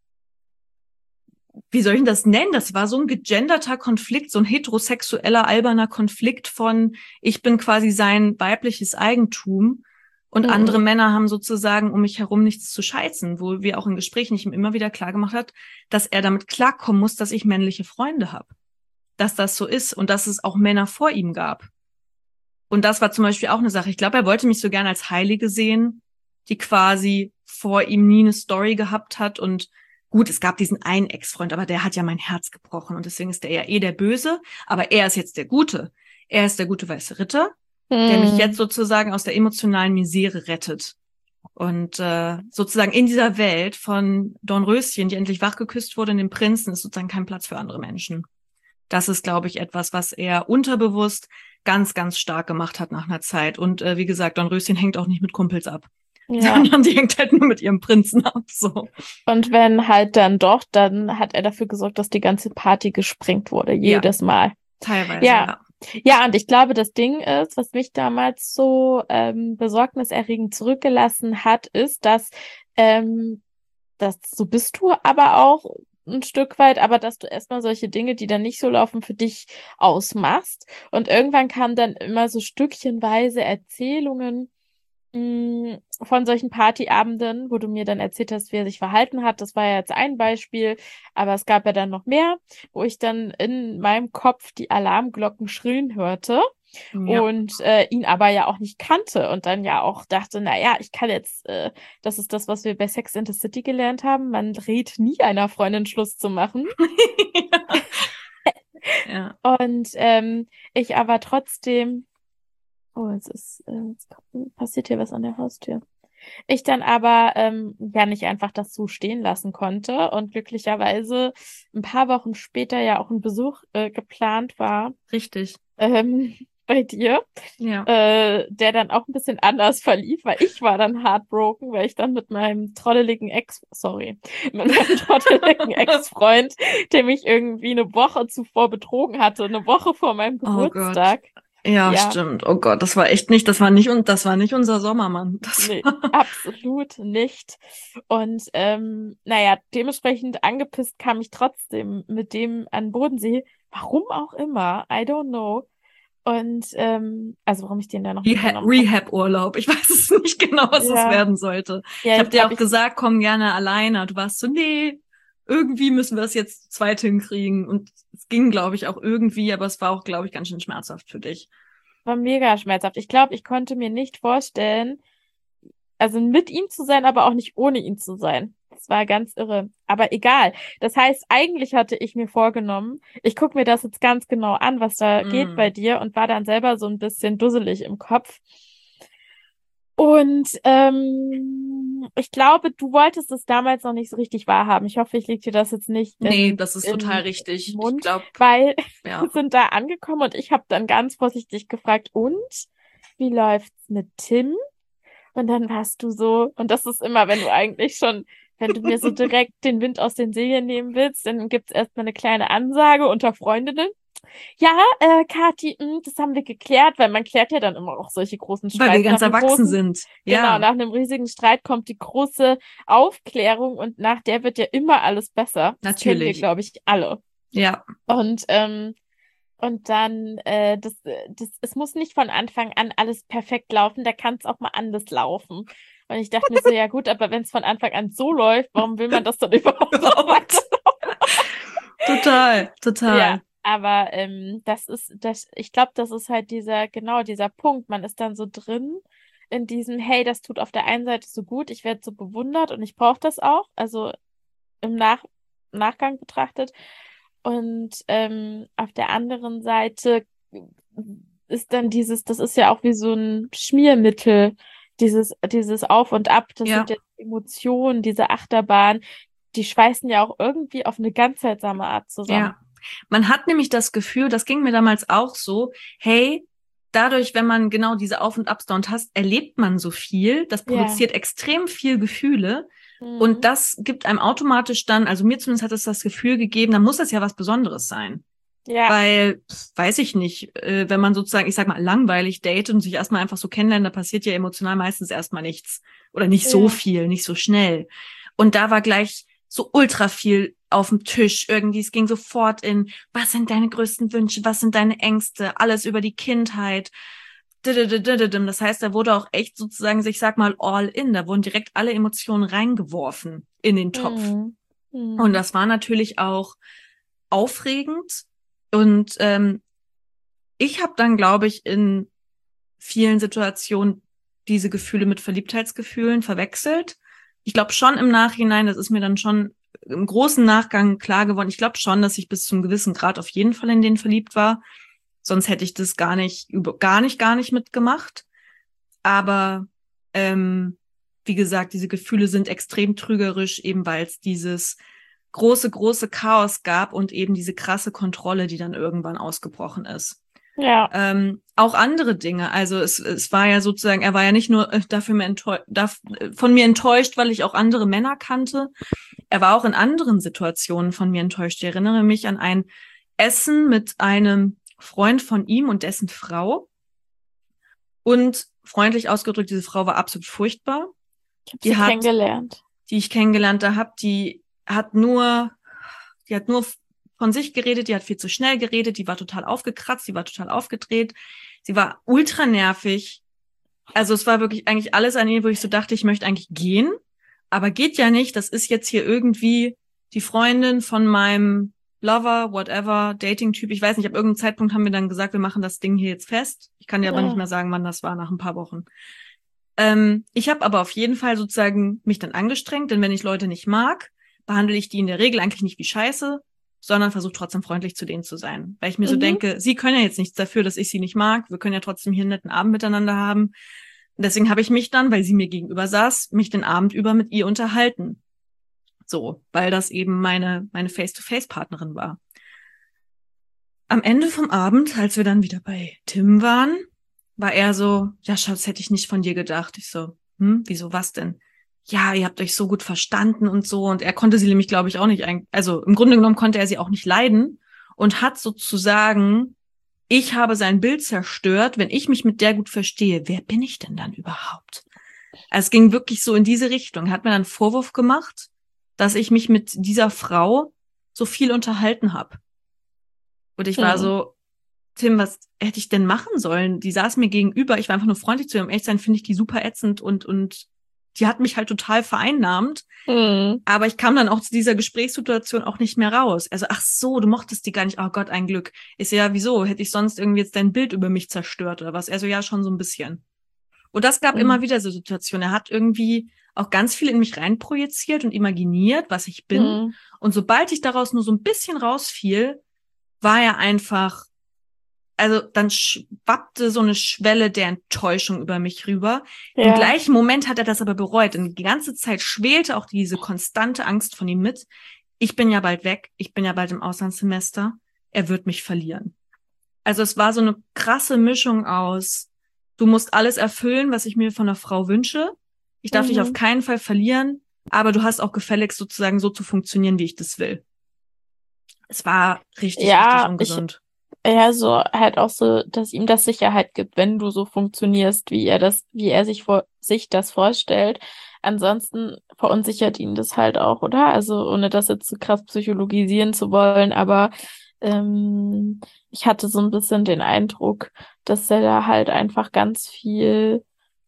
wie soll ich denn das nennen? Das war so ein gegenderter Konflikt, so ein heterosexueller, alberner Konflikt von, ich bin quasi sein weibliches Eigentum und andere Mhm. Männer haben sozusagen um mich herum nichts zu scheißen, wo wir auch in Gesprächen ich ihm immer wieder klar gemacht hat, dass er damit klarkommen muss, dass ich männliche Freunde habe. Dass das so ist und dass es auch Männer vor ihm gab. Und das war zum Beispiel auch eine Sache. Ich glaube, er wollte mich so gern als Heilige sehen, die quasi vor ihm nie eine Story gehabt hat. Und gut, es gab diesen einen Ex-Freund, aber der hat ja mein Herz gebrochen. Und deswegen ist der ja der Böse. Aber er ist jetzt der Gute. Er ist der gute weiße Ritter, der mich jetzt Mhm. sozusagen aus der emotionalen Misere rettet. Und sozusagen in dieser Welt von Dornröschen, die endlich wachgeküsst wurde, in dem Prinzen, ist sozusagen kein Platz für andere Menschen. Das ist, glaube ich, etwas, was er unterbewusst ganz, ganz stark gemacht hat nach einer Zeit. Und wie gesagt, Dornröschen hängt auch nicht mit Kumpels ab, Ja. sondern die hängt halt nur mit ihrem Prinzen ab. So. Und wenn halt dann doch, dann hat er dafür gesorgt, dass die ganze Party gesprengt wurde, Ja, jedes Mal. teilweise, Ja, ja. ja, und ich glaube, das Ding ist, was mich damals so besorgniserregend zurückgelassen hat, ist, dass so bist du aber auch ein Stück weit, aber dass du erstmal solche Dinge, die dann nicht so laufen, für dich ausmachst. Und irgendwann kamen dann immer so stückchenweise Erzählungen von solchen Partyabenden, wo du mir dann erzählt hast, wie er sich verhalten hat. Das war ja jetzt ein Beispiel, aber es gab ja dann noch mehr, wo ich dann in meinem Kopf die Alarmglocken schrillen hörte Ja. und ihn aber ja auch nicht kannte und dann ja auch dachte, naja, ich kann jetzt, das ist das, was wir bei Sex and the City gelernt haben, man rät nie einer Freundin Schluss zu machen. Ja. Und ich aber trotzdem, oh, jetzt passiert hier was an der Haustür. Ich dann aber ja nicht einfach das so stehen lassen konnte und glücklicherweise ein paar Wochen später ja auch ein Besuch geplant war Richtig. bei dir, Ja. der dann auch ein bisschen anders verlief, weil ich war dann heartbroken, weil ich dann mit meinem mit meinem trotteligen Ex-Freund, der mich irgendwie eine Woche zuvor betrogen hatte, eine Woche vor meinem Oh Gott. Geburtstag. Ja, Ja, stimmt. Oh Gott, das war echt nicht, das war nicht unser Sommermann. Das nee, war, absolut nicht. Und naja, dementsprechend angepisst kam ich trotzdem mit dem an den Bodensee. Warum auch immer, I don't know. Und also warum ich den da noch mitgenommen habe. Rehab-Urlaub. Ich weiß es nicht genau, was es Ja, werden sollte. Ich ja, habe ich dir glaube, auch gesagt, komm gerne alleine. Du warst so, nee, irgendwie müssen wir es jetzt zu zweit hinkriegen. Und es ging, glaube ich, auch irgendwie, aber es war auch, glaube ich, ganz schön schmerzhaft für dich. war mega schmerzhaft. Ich glaube, ich konnte mir nicht vorstellen, also mit ihm zu sein, aber auch nicht ohne ihn zu sein. Das war ganz irre. Aber egal. Das heißt, eigentlich hatte ich mir vorgenommen, ich gucke mir das jetzt ganz genau an, was da geht bei Mm. dir und war dann selber so ein bisschen dusselig im Kopf. Und Ich glaube, du wolltest es damals noch nicht so richtig wahrhaben. Ich hoffe, ich leg dir das jetzt nicht Nee, das ist total in den richtig. Ich Mund, glaube, weil wir ja. sind da angekommen und ich habe dann ganz vorsichtig gefragt, und wie läuft's mit Tim? Und dann warst du so, und das ist immer, wenn du eigentlich schon, wenn du mir so direkt den Wind aus den Segeln nehmen willst, dann gibt's erstmal eine kleine Ansage unter Freundinnen. Ja, Kathi, das haben wir geklärt, weil man klärt ja dann immer auch solche großen Weil wir Streits. ganz erwachsen sind. Genau, Ja, nach einem riesigen Streit kommt die große Aufklärung und nach der wird ja immer alles besser. Das kennen wir, natürlich. glaube ich, alle. Ja. Und, und dann, es muss nicht von Anfang an alles perfekt laufen, da kann es auch mal anders laufen. Und ich dachte mir so, ja gut, aber wenn es von Anfang an so läuft, warum will man das dann überhaupt noch weiter? Überhaupt. Total, Ja, total. aber ich glaube, das ist halt dieser Punkt. Man ist dann so drin in diesem, hey, das tut auf der einen Seite so gut, ich werde so bewundert und ich brauche das auch, also im Nachgang betrachtet. Und auf der anderen Seite ist dann das ist ja auch wie so ein Schmiermittel, dieses Auf und Ab, das Ja, sind ja Emotionen, diese Achterbahn, die schweißen ja auch irgendwie auf eine ganz seltsame Art zusammen. ja. Man hat nämlich das Gefühl, das ging mir damals auch so, hey, dadurch, wenn man genau diese Auf- und Ups und hast, erlebt man so viel, das Ja. produziert extrem viel Gefühle und Mhm. das gibt einem automatisch dann, also mir zumindest hat es das Gefühl gegeben, dann muss das ja was Besonderes sein. Ja. Weil, weiß ich nicht, wenn man sozusagen, ich sag mal, langweilig datet und sich erstmal einfach so kennenlernt, da passiert ja emotional meistens erstmal nichts. Oder nicht so Ja. viel, nicht so schnell. Und da war gleich so ultra viel auf dem Tisch irgendwie. Es ging sofort in, was sind deine größten Wünsche, was sind deine Ängste, alles über die Kindheit. Das heißt, da wurde auch echt sozusagen, ich sag mal, all in. Da wurden direkt alle Emotionen reingeworfen in den Topf. Mhm. Und Mhm. das war natürlich auch aufregend. Und ich habe dann, glaube ich, in vielen Situationen diese Gefühle mit Verliebtheitsgefühlen verwechselt. Ich glaube schon im Nachhinein, das ist mir dann schon im großen Nachgang klar geworden. Ich glaube schon, dass ich bis zu einem gewissen Grad auf jeden Fall in den verliebt war. Sonst hätte ich das gar nicht mitgemacht. Aber wie gesagt, diese Gefühle sind extrem trügerisch, eben weil es dieses große Chaos gab und eben diese krasse Kontrolle, die dann irgendwann ausgebrochen ist. Ja. Auch andere Dinge. Also es war ja sozusagen, er war ja nicht nur von mir enttäuscht, weil ich auch andere Männer kannte. Er war auch in anderen Situationen von mir enttäuscht. Ich erinnere mich an ein Essen mit einem Freund von ihm und dessen Frau. Und freundlich ausgedrückt, diese Frau war absolut furchtbar. Ich habe sie Die hat, kennengelernt. die ich kennengelernt habe, die hat nur von sich geredet, die hat viel zu schnell geredet, die war total aufgekratzt, die war total aufgedreht, sie war ultra nervig. Also es war wirklich eigentlich alles an ihr, wo ich so dachte, ich möchte eigentlich gehen, aber geht ja nicht. Das ist jetzt hier irgendwie die Freundin von meinem Lover, whatever, Dating-Typ. Ich weiß nicht, ab irgendeinem Zeitpunkt haben wir dann gesagt, wir machen das Ding hier jetzt fest. Ich kann dir aber nicht Ja. mehr sagen, wann das war, nach ein paar Wochen. Ich habe aber auf jeden Fall sozusagen mich dann angestrengt, denn wenn ich Leute nicht mag, behandle ich die in der Regel eigentlich nicht wie Scheiße, sondern versuche trotzdem freundlich zu denen zu sein. Weil ich mir so Mhm. denke, sie können ja jetzt nichts dafür, dass ich sie nicht mag. Wir können ja trotzdem hier einen netten Abend miteinander haben. Und deswegen habe ich mich dann, weil sie mir gegenüber saß, mich den Abend über mit ihr unterhalten. So, weil das eben meine Face-to-Face-Partnerin war. Am Ende vom Abend, als wir dann wieder bei Tim waren, war er so, ja, Schatz, hätte ich nicht von dir gedacht. Ich so, wieso, was denn? Ja, ihr habt euch so gut verstanden und so. Und er konnte sie nämlich, glaube ich, auch nicht, also im Grunde genommen konnte er sie auch nicht leiden und hat sozusagen, ich habe sein Bild zerstört, wenn ich mich mit der gut verstehe. Wer bin ich denn dann überhaupt? Also es ging wirklich so in diese Richtung. Er hat mir dann einen Vorwurf gemacht, dass ich mich mit dieser Frau so viel unterhalten habe. Und ich war Mhm. so, Tim, was hätte ich denn machen sollen? Die saß mir gegenüber, ich war einfach nur freundlich zu ihr. Um ehrlich zu sein, finde ich die super ätzend und die hat mich halt total vereinnahmt. Mhm. Aber ich kam dann auch zu dieser Gesprächssituation auch nicht mehr raus. Also, ach so, du mochtest die gar nicht. Oh Gott, ein Glück. Ich so, ja, wieso? Hätte ich sonst irgendwie jetzt dein Bild über mich zerstört oder was? Er so, ja, schon so ein bisschen. Und das gab immer Mhm. wieder so Situationen. Er hat irgendwie auch ganz viel in mich reinprojiziert und imaginiert, was ich bin. Mhm. Und sobald ich daraus nur so ein bisschen rausfiel, war er einfach also dann schwappte so eine Schwelle der Enttäuschung über mich rüber. Ja. Im gleichen Moment hat er das aber bereut. Und die ganze Zeit schwelte auch diese konstante Angst von ihm mit. Ich bin ja bald weg. Ich bin ja bald im Auslandssemester. Er wird mich verlieren. Also es war so eine krasse Mischung aus, du musst alles erfüllen, was ich mir von einer Frau wünsche. Ich darf dich auf keinen Fall verlieren, aber du hast auch gefälligst sozusagen so zu funktionieren, wie ich das will. Es war richtig, richtig ungesund. Ja, so halt auch so, dass ihm das Sicherheit gibt, wenn du so funktionierst, wie er sich das vorstellt. Ansonsten verunsichert ihn das halt auch, oder? Also ohne das jetzt zu krass psychologisieren zu wollen, aber ich hatte so ein bisschen den Eindruck, dass er da halt einfach ganz viel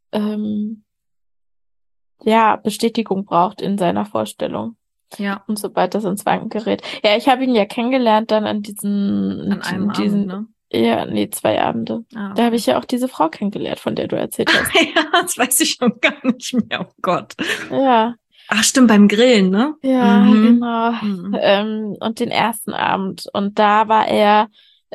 Bestätigung braucht in seiner Vorstellung. Ja. Und sobald das ins Wanken gerät. Ja, ich habe ihn ja kennengelernt dann an An einem Abend, ne? Ja, nee, 2 Abende. Ah, okay. Da habe ich ja auch diese Frau kennengelernt, von der du erzählt hast. Ja, das weiß ich schon gar nicht mehr. Oh Gott. Ja. Ach, stimmt, beim Grillen, ne? Ja, genau. Und den ersten Abend. Und da war er,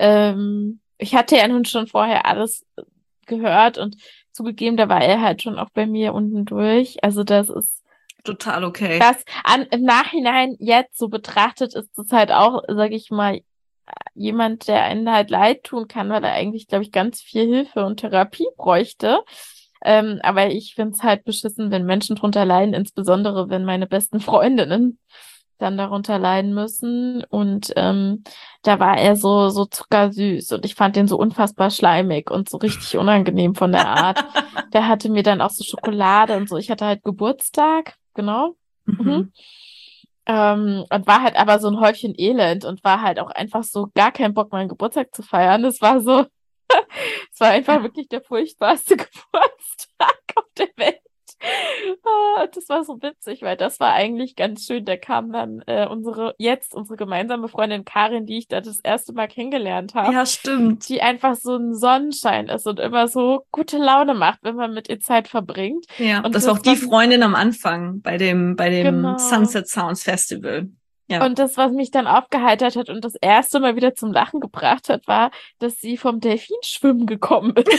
ich hatte ja nun schon vorher alles gehört und zugegeben, da war er halt schon auch bei mir unten durch. Also das ist total okay. Im Nachhinein jetzt so betrachtet ist das halt auch, sag ich mal, jemand, der einen halt leid tun kann, weil er eigentlich, glaube ich, ganz viel Hilfe und Therapie bräuchte. Aber ich finde es halt beschissen, wenn Menschen drunter leiden, insbesondere wenn meine besten Freundinnen dann darunter leiden müssen. Und da war er so zuckersüß und ich fand den so unfassbar schleimig und so richtig unangenehm von der Art. Der hatte mir dann auch so Schokolade und so. Ich hatte halt Geburtstag, genau. Und war halt aber so ein Häufchen Elend und war halt auch einfach so gar kein Bock, meinen Geburtstag zu feiern. Es war so, es war einfach wirklich der furchtbarste Geburtstag auf der Welt. Das war so witzig, weil das war eigentlich ganz schön. Da kam dann unsere gemeinsame Freundin Karin, die ich da das erste Mal kennengelernt habe. Ja, stimmt. Die einfach so ein Sonnenschein ist und immer so gute Laune macht, wenn man mit ihr Zeit verbringt. Ja, und das war auch die Freundin am Anfang bei dem Genau. Sunset Sounds Festival. Ja. Und das, was mich dann aufgeheitert hat und das erste Mal wieder zum Lachen gebracht hat, war, dass sie vom Delfinschwimmen gekommen ist.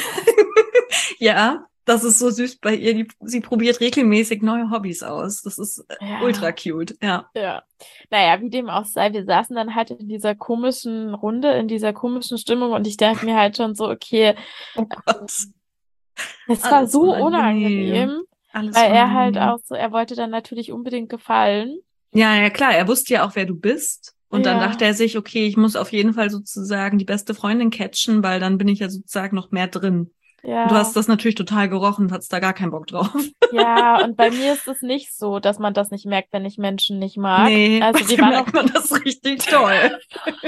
Ja, das ist so süß bei ihr. Sie probiert regelmäßig neue Hobbys aus. Das ist ultra cute, ja. Ja. Naja, wie dem auch sei, wir saßen dann halt in dieser komischen Runde, in dieser komischen Stimmung und ich dachte mir halt schon so, okay, oh Gott. Es war so unangenehm, weil er halt auch so, er wollte dann natürlich unbedingt gefallen. Ja, klar, er wusste ja auch, wer du bist. Und dann dachte er sich, okay, ich muss auf jeden Fall sozusagen die beste Freundin catchen, weil dann bin ich ja sozusagen noch mehr drin. Ja. Du hast das natürlich total gerochen, hattest da gar keinen Bock drauf. Ja, und bei mir ist es nicht so, dass man das nicht merkt, wenn ich Menschen nicht mag. Nee, also die merkt man das richtig toll.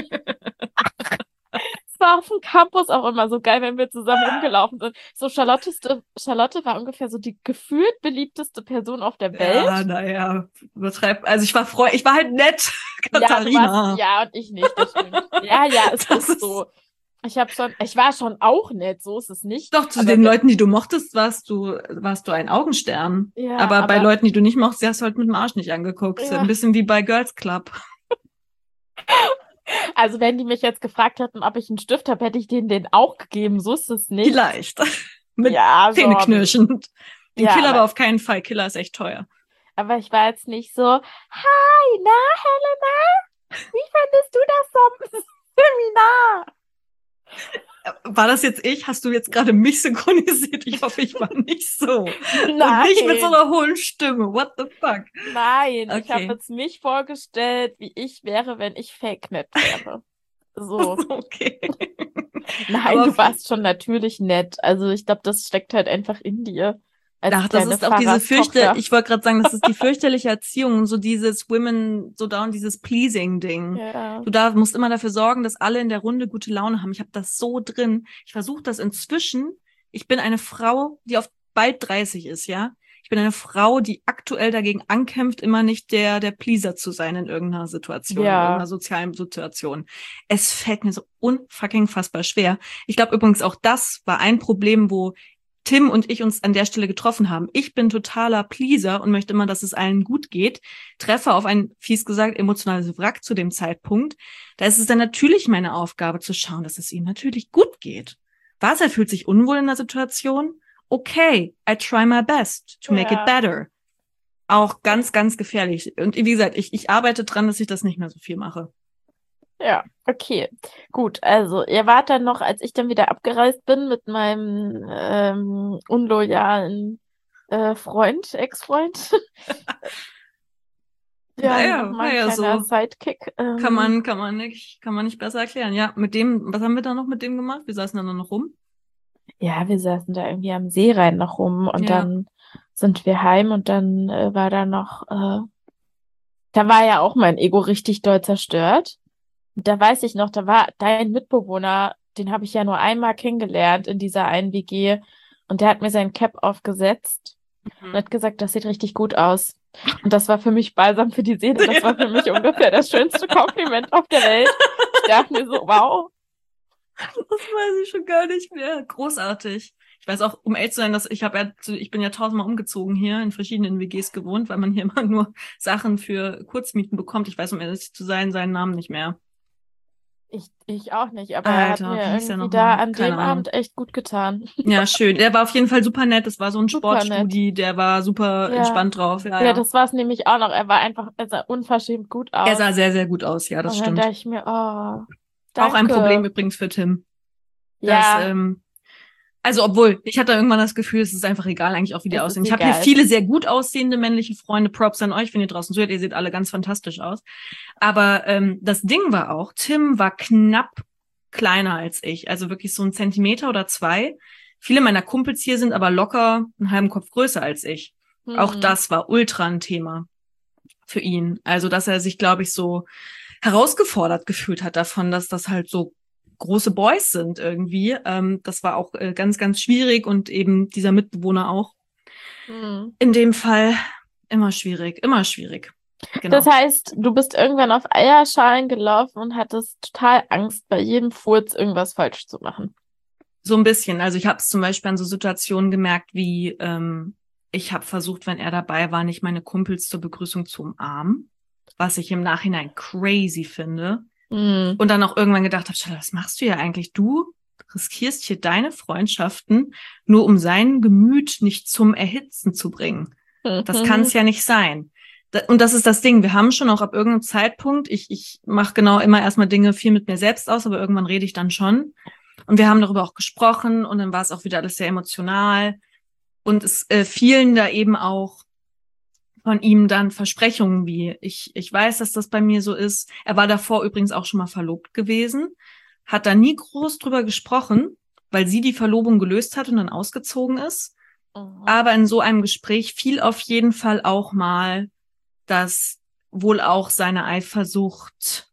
Es war auf dem Campus auch immer so geil, wenn wir zusammen rumgelaufen sind. So Charlotte war ungefähr so die gefühlt beliebteste Person auf der Welt. Ja, naja, übertreib. Also ich war halt nett, Katharina. Ja, und ich nicht, das stimmt. Ja, es ist so. Ich war schon auch nett, so ist es nicht. Doch, zu den Leuten, die du mochtest, warst du ein Augenstern. Ja, aber bei Leuten, die du nicht mochtest, hast du halt mit dem Arsch nicht angeguckt. Ja. Ein bisschen wie bei Girls Club. Also wenn die mich jetzt gefragt hätten, ob ich einen Stift habe, hätte ich denen den auch gegeben. So ist es nicht. Vielleicht. Mit Zähneknirschend. Den Killer aber auf keinen Fall. Killer ist echt teuer. Aber ich war jetzt nicht so, hi, na, Helena? Wie fandest du das Seminar? War das jetzt ich? Hast du jetzt gerade mich synchronisiert? Ich hoffe, ich war nicht so. Nein. Und nicht mit so einer hohlen Stimme. What the fuck? Nein, okay. Ich habe jetzt mich vorgestellt, wie ich wäre, wenn ich Fake-Nett wäre. So. Okay. Nein, du warst schon natürlich nett. Also ich glaube, das steckt halt einfach in dir. Ach, das ist auch diese ich wollte gerade sagen, das ist die fürchterliche Erziehung, so dieses Women, so down, dieses Pleasing-Ding. Ja. Du musst immer dafür sorgen, dass alle in der Runde gute Laune haben. Ich habe das so drin. Ich versuche das inzwischen. Ich bin eine Frau, die auf bald 30 ist, ja. Ich bin eine Frau, die aktuell dagegen ankämpft, immer nicht der Pleaser zu sein in irgendeiner Situation, in irgendeiner sozialen Situation. Es fällt mir so unfucking fassbar schwer. Ich glaube übrigens auch, das war ein Problem, wo Tim und ich uns an der Stelle getroffen haben. Ich bin totaler Pleaser und möchte immer, dass es allen gut geht. Treffe auf ein, fies gesagt, emotionales Wrack zu dem Zeitpunkt. Da ist es dann natürlich meine Aufgabe zu schauen, dass es ihm natürlich gut geht. Was, er fühlt sich unwohl in der Situation? Okay, I try my best to make it better. Auch ganz, ganz gefährlich. Und wie gesagt, ich arbeite dran, dass ich das nicht mehr so viel mache. Ja, okay. Gut, also ihr wart dann noch, als ich dann wieder abgereist bin mit meinem unloyalen Ex-Freund. Ja, noch mal ein kleiner Sidekick. Kann man nicht besser erklären. Ja, was haben wir da noch mit dem gemacht? Wir saßen da noch rum. Ja, wir saßen da irgendwie am Seerhein noch rum und dann sind wir heim und dann war da noch, da war ja auch mein Ego richtig doll zerstört. Da weiß ich noch, da war dein Mitbewohner, den habe ich ja nur einmal kennengelernt in dieser einen WG und der hat mir sein Cap aufgesetzt und hat gesagt, das sieht richtig gut aus. Und das war für mich Balsam für die Seele. Das war für mich ungefähr das schönste Kompliment auf der Welt. Ich dachte mir so, wow. Das weiß ich schon gar nicht mehr. Großartig. Ich weiß auch, um ehrlich zu sein, ich bin ja 1000-mal umgezogen hier, in verschiedenen WGs gewohnt, weil man hier immer nur Sachen für Kurzmieten bekommt. Ich weiß, um ehrlich zu sein, seinen Namen nicht mehr. Ich auch nicht, aber Alter, er hat mir irgendwie da an Keine dem Ahnung. Abend echt gut getan. Ja, schön. Der war auf jeden Fall super nett. Das war so ein Super Sportstudi, der war super entspannt drauf. Ja, das war es nämlich auch noch. Er sah unverschämt gut aus. Er sah sehr, sehr gut aus, ja, das und dann stimmt. dachte ich mir, oh, danke. Auch ein Problem übrigens für Tim. Ja. Also obwohl, ich hatte irgendwann das Gefühl, es ist einfach egal eigentlich auch, wie die aussehen. Ich habe hier viele sehr gut aussehende männliche Freunde. Props an euch, wenn ihr draußen zuhört. Ihr seht alle ganz fantastisch aus. Aber das Ding war auch, Tim war knapp kleiner als ich. Also wirklich so 1 Zentimeter oder 2. Viele meiner Kumpels hier sind aber locker einen halben Kopf größer als ich. Auch das war ultra ein Thema für ihn. Also dass er sich, glaube ich, so herausgefordert gefühlt hat davon, dass das halt so große Boys sind irgendwie. Das war auch ganz, ganz schwierig und eben dieser Mitbewohner auch. In dem Fall immer schwierig, immer schwierig. Genau. Das heißt, du bist irgendwann auf Eierschalen gelaufen und hattest total Angst, bei jedem Furz irgendwas falsch zu machen. So ein bisschen. Also ich habe es zum Beispiel an so Situationen gemerkt, wie ich habe versucht, wenn er dabei war, nicht meine Kumpels zur Begrüßung zu umarmen, was ich im Nachhinein crazy finde. Und dann auch irgendwann gedacht habe, was machst du ja eigentlich? Du riskierst hier deine Freundschaften, nur um sein Gemüt nicht zum Erhitzen zu bringen. Das kann es ja nicht sein. Und das ist das Ding. Wir haben schon auch ab irgendeinem Zeitpunkt, ich mache genau immer erstmal Dinge viel mit mir selbst aus, aber irgendwann rede ich dann schon. Und wir haben darüber auch gesprochen und dann war es auch wieder alles sehr emotional. Und es fielen da eben auch von ihm dann Versprechungen wie, ich weiß, dass das bei mir so ist. Er war davor übrigens auch schon mal verlobt gewesen, hat da nie groß drüber gesprochen, weil sie die Verlobung gelöst hat und dann ausgezogen ist. Aber in so einem Gespräch fiel auf jeden Fall auch mal, dass wohl auch seine Eifersucht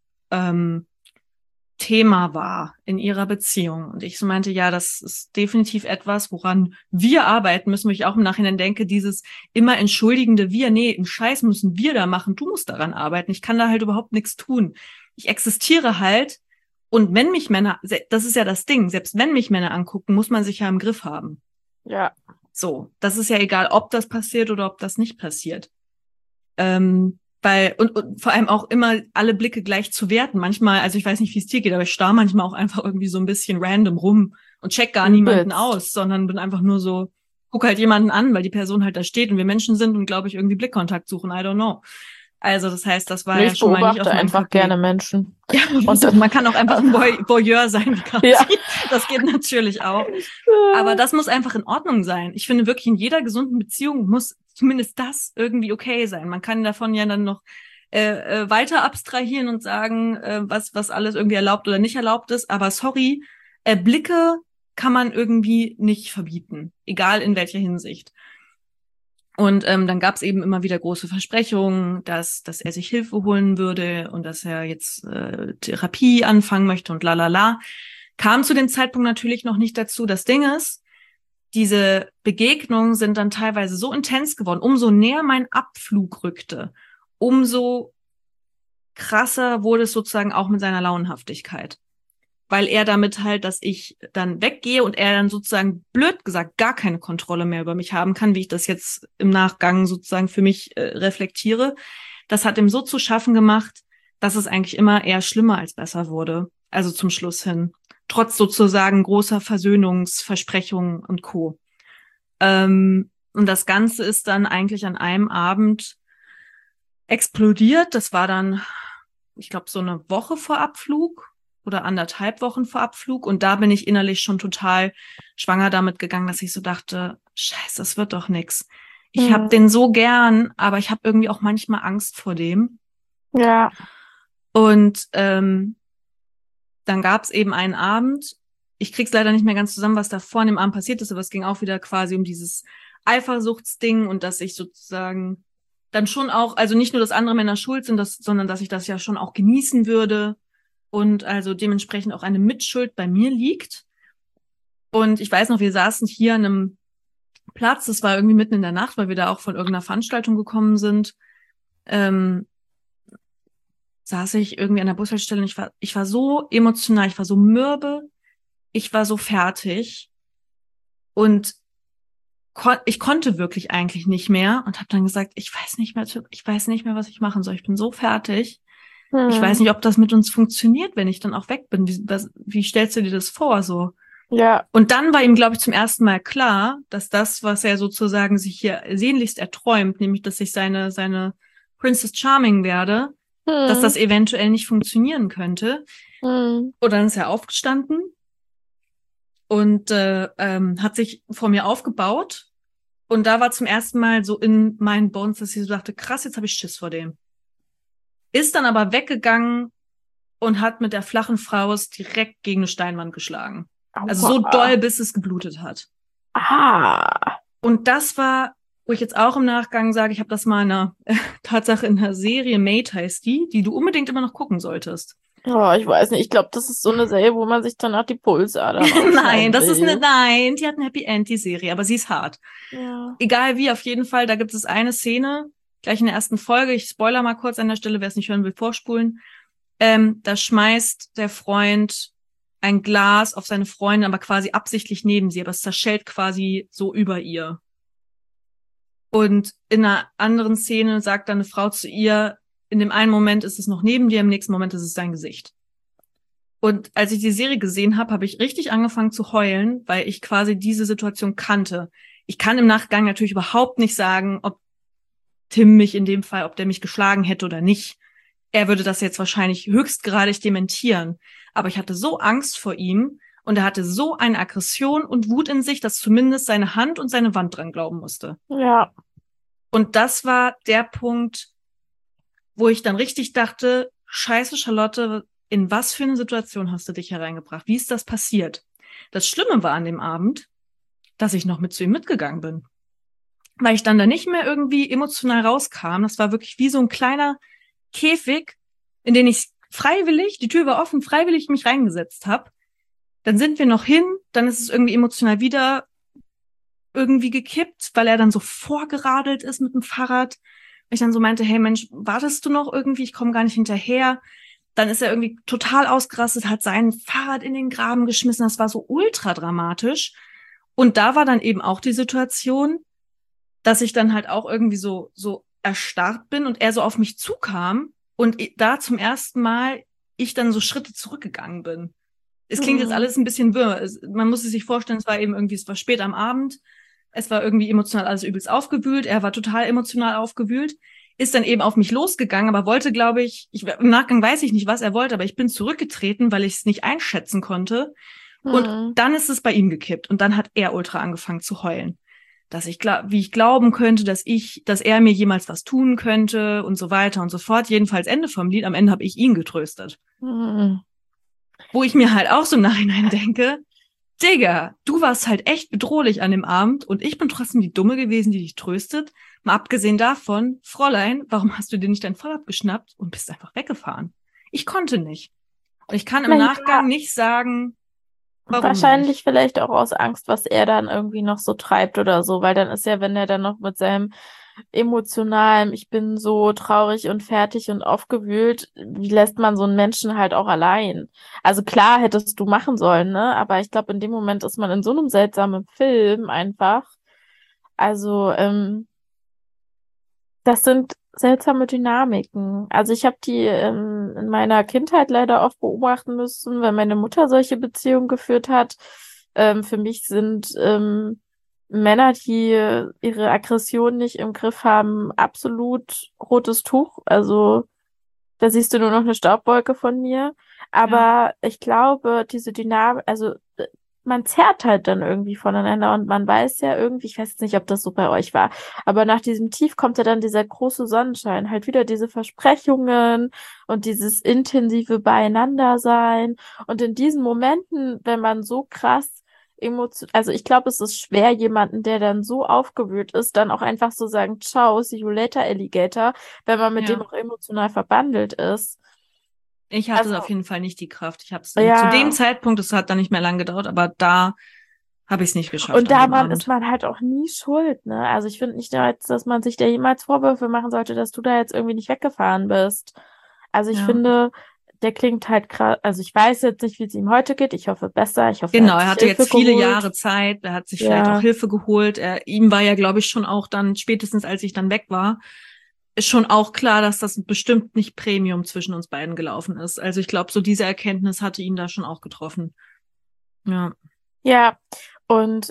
Thema war in ihrer Beziehung. Und ich so meinte, ja, das ist definitiv etwas, woran wir arbeiten müssen, wo ich auch im Nachhinein denke, dieses immer entschuldigende wir, nee, einen Scheiß müssen wir da machen, du musst daran arbeiten. Ich kann da halt überhaupt nichts tun. Ich existiere halt und wenn mich Männer, das ist ja das Ding, selbst wenn mich Männer angucken, muss man sich ja im Griff haben. Ja. So, das ist ja egal, ob das passiert oder ob das nicht passiert. Weil, und vor allem auch immer alle Blicke gleich zu werten. Manchmal, also ich weiß nicht, wie es dir geht, aber ich starr manchmal auch einfach irgendwie so ein bisschen random rum und check gar niemanden aus, sondern bin einfach nur so, guck halt jemanden an, weil die Person halt da steht und wir Menschen sind und, glaube ich, irgendwie Blickkontakt suchen. I don't know. Also das heißt, das war ja schon mal nicht auf meinem einfach gerne Menschen. Ja, und man kann auch einfach ein Voyeur sein. Ja. Das geht natürlich auch. Aber das muss einfach in Ordnung sein. Ich finde wirklich, in jeder gesunden Beziehung muss zumindest das irgendwie okay sein. Man kann davon ja dann noch weiter abstrahieren und sagen, was alles irgendwie erlaubt oder nicht erlaubt ist. Aber sorry, Blicke kann man irgendwie nicht verbieten. Egal in welcher Hinsicht. Und dann gab es eben immer wieder große Versprechungen, dass er sich Hilfe holen würde und dass er jetzt Therapie anfangen möchte und lalala. Kam zu dem Zeitpunkt natürlich noch nicht dazu. Das Ding ist, diese Begegnungen sind dann teilweise so intens geworden. Umso näher mein Abflug rückte, umso krasser wurde es sozusagen auch mit seiner Launenhaftigkeit. weil er damit halt, dass ich dann weggehe und er dann sozusagen, blöd gesagt, gar keine Kontrolle mehr über mich haben kann, wie ich das jetzt im Nachgang sozusagen für mich reflektiere. Das hat ihm so zu schaffen gemacht, dass es eigentlich immer eher schlimmer als besser wurde. Also zum Schluss hin. Trotz sozusagen großer Versöhnungsversprechungen und Co. Und das Ganze ist dann eigentlich an einem Abend explodiert. Das war dann, ich glaube, so eine Woche vor Abflug oder 1,5 Wochen vor Abflug. Und da bin ich innerlich schon total schwanger damit gegangen, dass ich so dachte, Scheiße, das wird doch nix. Ich habe den so gern, aber ich habe irgendwie auch manchmal Angst vor dem. Ja. Und dann gab es eben einen Abend, ich krieg's leider nicht mehr ganz zusammen, was da vor an dem Abend passiert ist, aber es ging auch wieder quasi um dieses Eifersuchtsding und dass ich sozusagen dann schon auch, also nicht nur, dass andere Männer schuld sind, sondern dass ich das ja schon auch genießen würde und also dementsprechend auch eine Mitschuld bei mir liegt. Und ich weiß noch, wir saßen hier an einem Platz, das war irgendwie mitten in der Nacht, weil wir da auch von irgendeiner Veranstaltung gekommen sind, saß ich irgendwie an der Bushaltestelle und ich war so emotional, ich war so mürbe, ich war so fertig und ich konnte wirklich eigentlich nicht mehr und habe dann gesagt, ich weiß nicht mehr, was ich machen soll. Ich bin so fertig. Ich weiß nicht, ob das mit uns funktioniert, wenn ich dann auch weg bin. Wie stellst du dir das vor? So. Ja. Und dann war ihm, glaube ich, zum ersten Mal klar, dass das, was er sozusagen sich hier sehnlichst erträumt, nämlich, dass ich seine Princess Charming werde, dass das eventuell nicht funktionieren könnte. Und dann ist er aufgestanden und hat sich vor mir aufgebaut. Und da war zum ersten Mal so in meinen Bones, dass ich so dachte, krass, jetzt habe ich Schiss vor dem. Ist dann aber weggegangen und hat mit der flachen Faust direkt gegen eine Steinwand geschlagen. Also so doll, bis es geblutet hat. Ah. Und das war, wo ich jetzt auch im Nachgang sage, ich habe das mal in einer Tatsache in einer Serie, Mate heißt die du unbedingt immer noch gucken solltest. Oh, ich weiß nicht. Ich glaube, das ist so eine Serie, wo man sich danach die Pulsadern Nein, will. Nein, die hat ein Happy End, die Serie, aber sie ist hart. Ja. Egal wie, auf jeden Fall, da gibt es eine Szene, gleich in der ersten Folge, ich spoiler mal kurz an der Stelle, wer es nicht hören will, vorspulen. Da schmeißt der Freund ein Glas auf seine Freundin, aber quasi absichtlich neben sie, aber es zerschellt quasi so über ihr. Und in einer anderen Szene sagt dann eine Frau zu ihr, in dem einen Moment ist es noch neben dir, im nächsten Moment ist es dein Gesicht. Und als ich die Serie gesehen habe, habe ich richtig angefangen zu heulen, weil ich quasi diese Situation kannte. Ich kann im Nachgang natürlich überhaupt nicht sagen, ob Tim mich in dem Fall, ob der mich geschlagen hätte oder nicht. Er würde das jetzt wahrscheinlich höchstgradig dementieren. Aber ich hatte so Angst vor ihm und er hatte so eine Aggression und Wut in sich, dass zumindest seine Hand und seine Wand dran glauben musste. Ja. Und das war der Punkt, wo ich dann richtig dachte, Scheiße, Charlotte, in was für eine Situation hast du dich hereingebracht? Wie ist das passiert? Das Schlimme war an dem Abend, dass ich noch mit zu ihm mitgegangen bin. Weil ich dann da nicht mehr irgendwie emotional rauskam. Das war wirklich wie so ein kleiner Käfig, in den ich freiwillig, die Tür war offen, freiwillig mich reingesetzt habe. Dann sind wir noch hin, dann ist es irgendwie emotional wieder irgendwie gekippt, weil er dann so vorgeradelt ist mit dem Fahrrad. Ich dann so meinte, hey Mensch, wartest du noch irgendwie? Ich komme gar nicht hinterher. Dann ist er irgendwie total ausgerastet, hat sein Fahrrad in den Graben geschmissen. Das war so ultra dramatisch. Und da war dann eben auch die Situation, dass ich dann halt auch irgendwie so erstarrt bin und er so auf mich zukam und da zum ersten Mal ich dann so Schritte zurückgegangen bin. Es klingt jetzt alles ein bisschen wirr. Man muss es sich vorstellen, es war spät am Abend. Es war irgendwie emotional alles übelst aufgewühlt. Er war total emotional aufgewühlt. Ist dann eben auf mich losgegangen, aber wollte, glaube ich, im Nachgang weiß ich nicht, was er wollte, aber ich bin zurückgetreten, weil ich es nicht einschätzen konnte. Und dann ist es bei ihm gekippt. Und dann hat er ultra angefangen zu heulen. Wie ich glauben könnte, dass er mir jemals was tun könnte und so weiter und so fort. Jedenfalls Ende vom Lied. Am Ende habe ich ihn getröstet. Wo ich mir halt auch so im Nachhinein denke, Digga, du warst halt echt bedrohlich an dem Abend und ich bin trotzdem die Dumme gewesen, die dich tröstet. Mal abgesehen davon, Fräulein, warum hast du dir nicht dein Fahrrad geschnappt und bist einfach weggefahren? Ich konnte nicht. Und ich kann im Nachgang nicht sagen, warum wahrscheinlich nicht. vielleicht auch aus Angst, was er dann irgendwie noch so treibt oder so, weil dann ist ja, wenn er dann noch mit seinem Emotionalem, ich bin so traurig und fertig und aufgewühlt, wie lässt man so einen Menschen halt auch allein? Also klar hättest du machen sollen, ne? Aber ich glaube, in dem Moment ist man in so einem seltsamen Film einfach. Also, das sind seltsame Dynamiken. Also ich habe die in meiner Kindheit leider oft beobachten müssen, wenn meine Mutter solche Beziehungen geführt hat. Für mich sind Männer, die ihre Aggression nicht im Griff haben, absolut rotes Tuch. Also da siehst du nur noch eine Staubwolke von mir. Ja. Aber ich glaube, diese Dynamik, also man zerrt halt dann irgendwie voneinander und man weiß ja irgendwie, ich weiß jetzt nicht, ob das so bei euch war, aber nach diesem Tief kommt ja dann dieser große Sonnenschein, halt wieder diese Versprechungen und dieses intensive Beieinandersein. Und in diesen Momenten, wenn man so krass emotional, also ich glaube, es ist schwer, jemanden, der dann so aufgewühlt ist, dann auch einfach so sagen, ciao, see you later, Alligator, wenn man mit dem Ja. auch emotional verbandelt ist. Ich hatte auf Also, jeden Fall nicht die Kraft. Ich habe es zu dem ja. Zeitpunkt, es hat dann nicht mehr lang gedauert, aber da habe ich es nicht geschafft Und an dem daran ist Abend. man halt auch nie schuld, ne? Also ich finde nicht, dass man sich da jemals Vorwürfe machen sollte, dass du da jetzt irgendwie nicht weggefahren bist. Also ich Ja. finde, der klingt halt krass, also ich weiß jetzt nicht, wie es ihm heute geht. Ich hoffe besser. Ich hoffe, er Genau, hat er sich hatte Hilfe jetzt viele geholt. Jahre Zeit, er hat sich vielleicht auch Ja, Hilfe geholt. Ihm war ja, glaube ich, schon auch dann, spätestens als ich dann weg war, ist schon auch klar, dass das bestimmt nicht Premium zwischen uns beiden gelaufen ist. Also ich glaube, so diese Erkenntnis hatte ihn da schon auch getroffen. Ja. ja. Und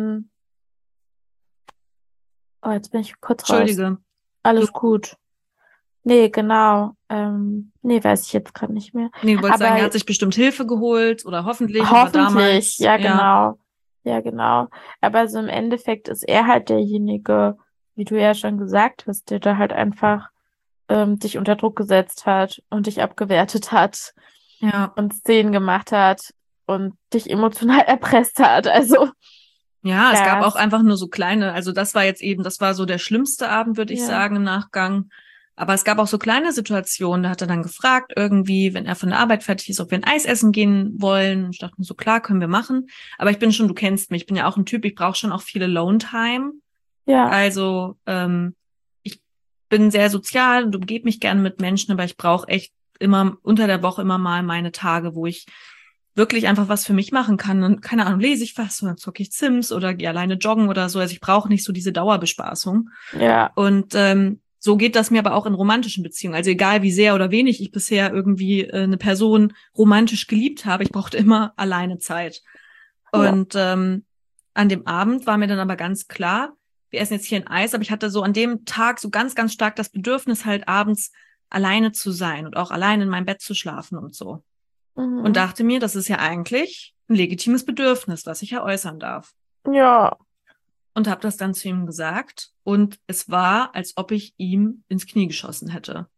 oh, jetzt bin ich kurz raus. Entschuldige. Du, Alles gut. Nee, genau. Nee, weiß ich jetzt gerade nicht mehr. nee, du wolltest sagen, er Aber hat sich bestimmt Hilfe geholt oder hoffentlich, aber hoffentlich, damals, ja, ja, genau. Ja, genau. Aber so im Endeffekt ist er halt derjenige, wie du ja schon gesagt hast, der da halt einfach dich unter Druck gesetzt hat und dich abgewertet hat ja. und Szenen gemacht hat und dich emotional erpresst hat. Also Ja, es gab auch krass. einfach nur so kleine, also das war jetzt eben, das war so der schlimmste Abend, würde ich Ja. sagen, im Nachgang. Aber es gab auch so kleine Situationen, da hat er dann gefragt, irgendwie, wenn er von der Arbeit fertig ist, ob wir ein Eis essen gehen wollen. Ich dachte mir so, klar, können wir machen. Aber ich bin schon, du kennst mich, ich bin ja auch ein Typ, ich brauche schon auch viele Alone-Time. Ja. Also, ich bin sehr sozial und umgebe mich gerne mit Menschen, aber ich brauche echt immer unter der Woche immer mal meine Tage, wo ich wirklich einfach was für mich machen kann. Und keine Ahnung, lese ich was oder zocke ich Sims oder gehe alleine joggen oder so. Also ich brauche nicht so diese Dauerbespaßung. Ja. Und so geht das mir aber auch in romantischen Beziehungen. Also egal wie sehr oder wenig ich bisher irgendwie eine Person romantisch geliebt habe, ich brauchte immer alleine Zeit. Ja. Und an dem Abend war mir dann aber ganz klar, wir essen jetzt hier ein Eis, aber ich hatte so an dem Tag so ganz, ganz stark das Bedürfnis, halt abends alleine zu sein und auch alleine in meinem Bett zu schlafen und so. Und Mhm. dachte mir, das ist ja eigentlich ein legitimes Bedürfnis, was ich ja äußern darf. Ja. Und habe das dann zu ihm gesagt. Und es war, als ob ich ihm ins Knie geschossen hätte,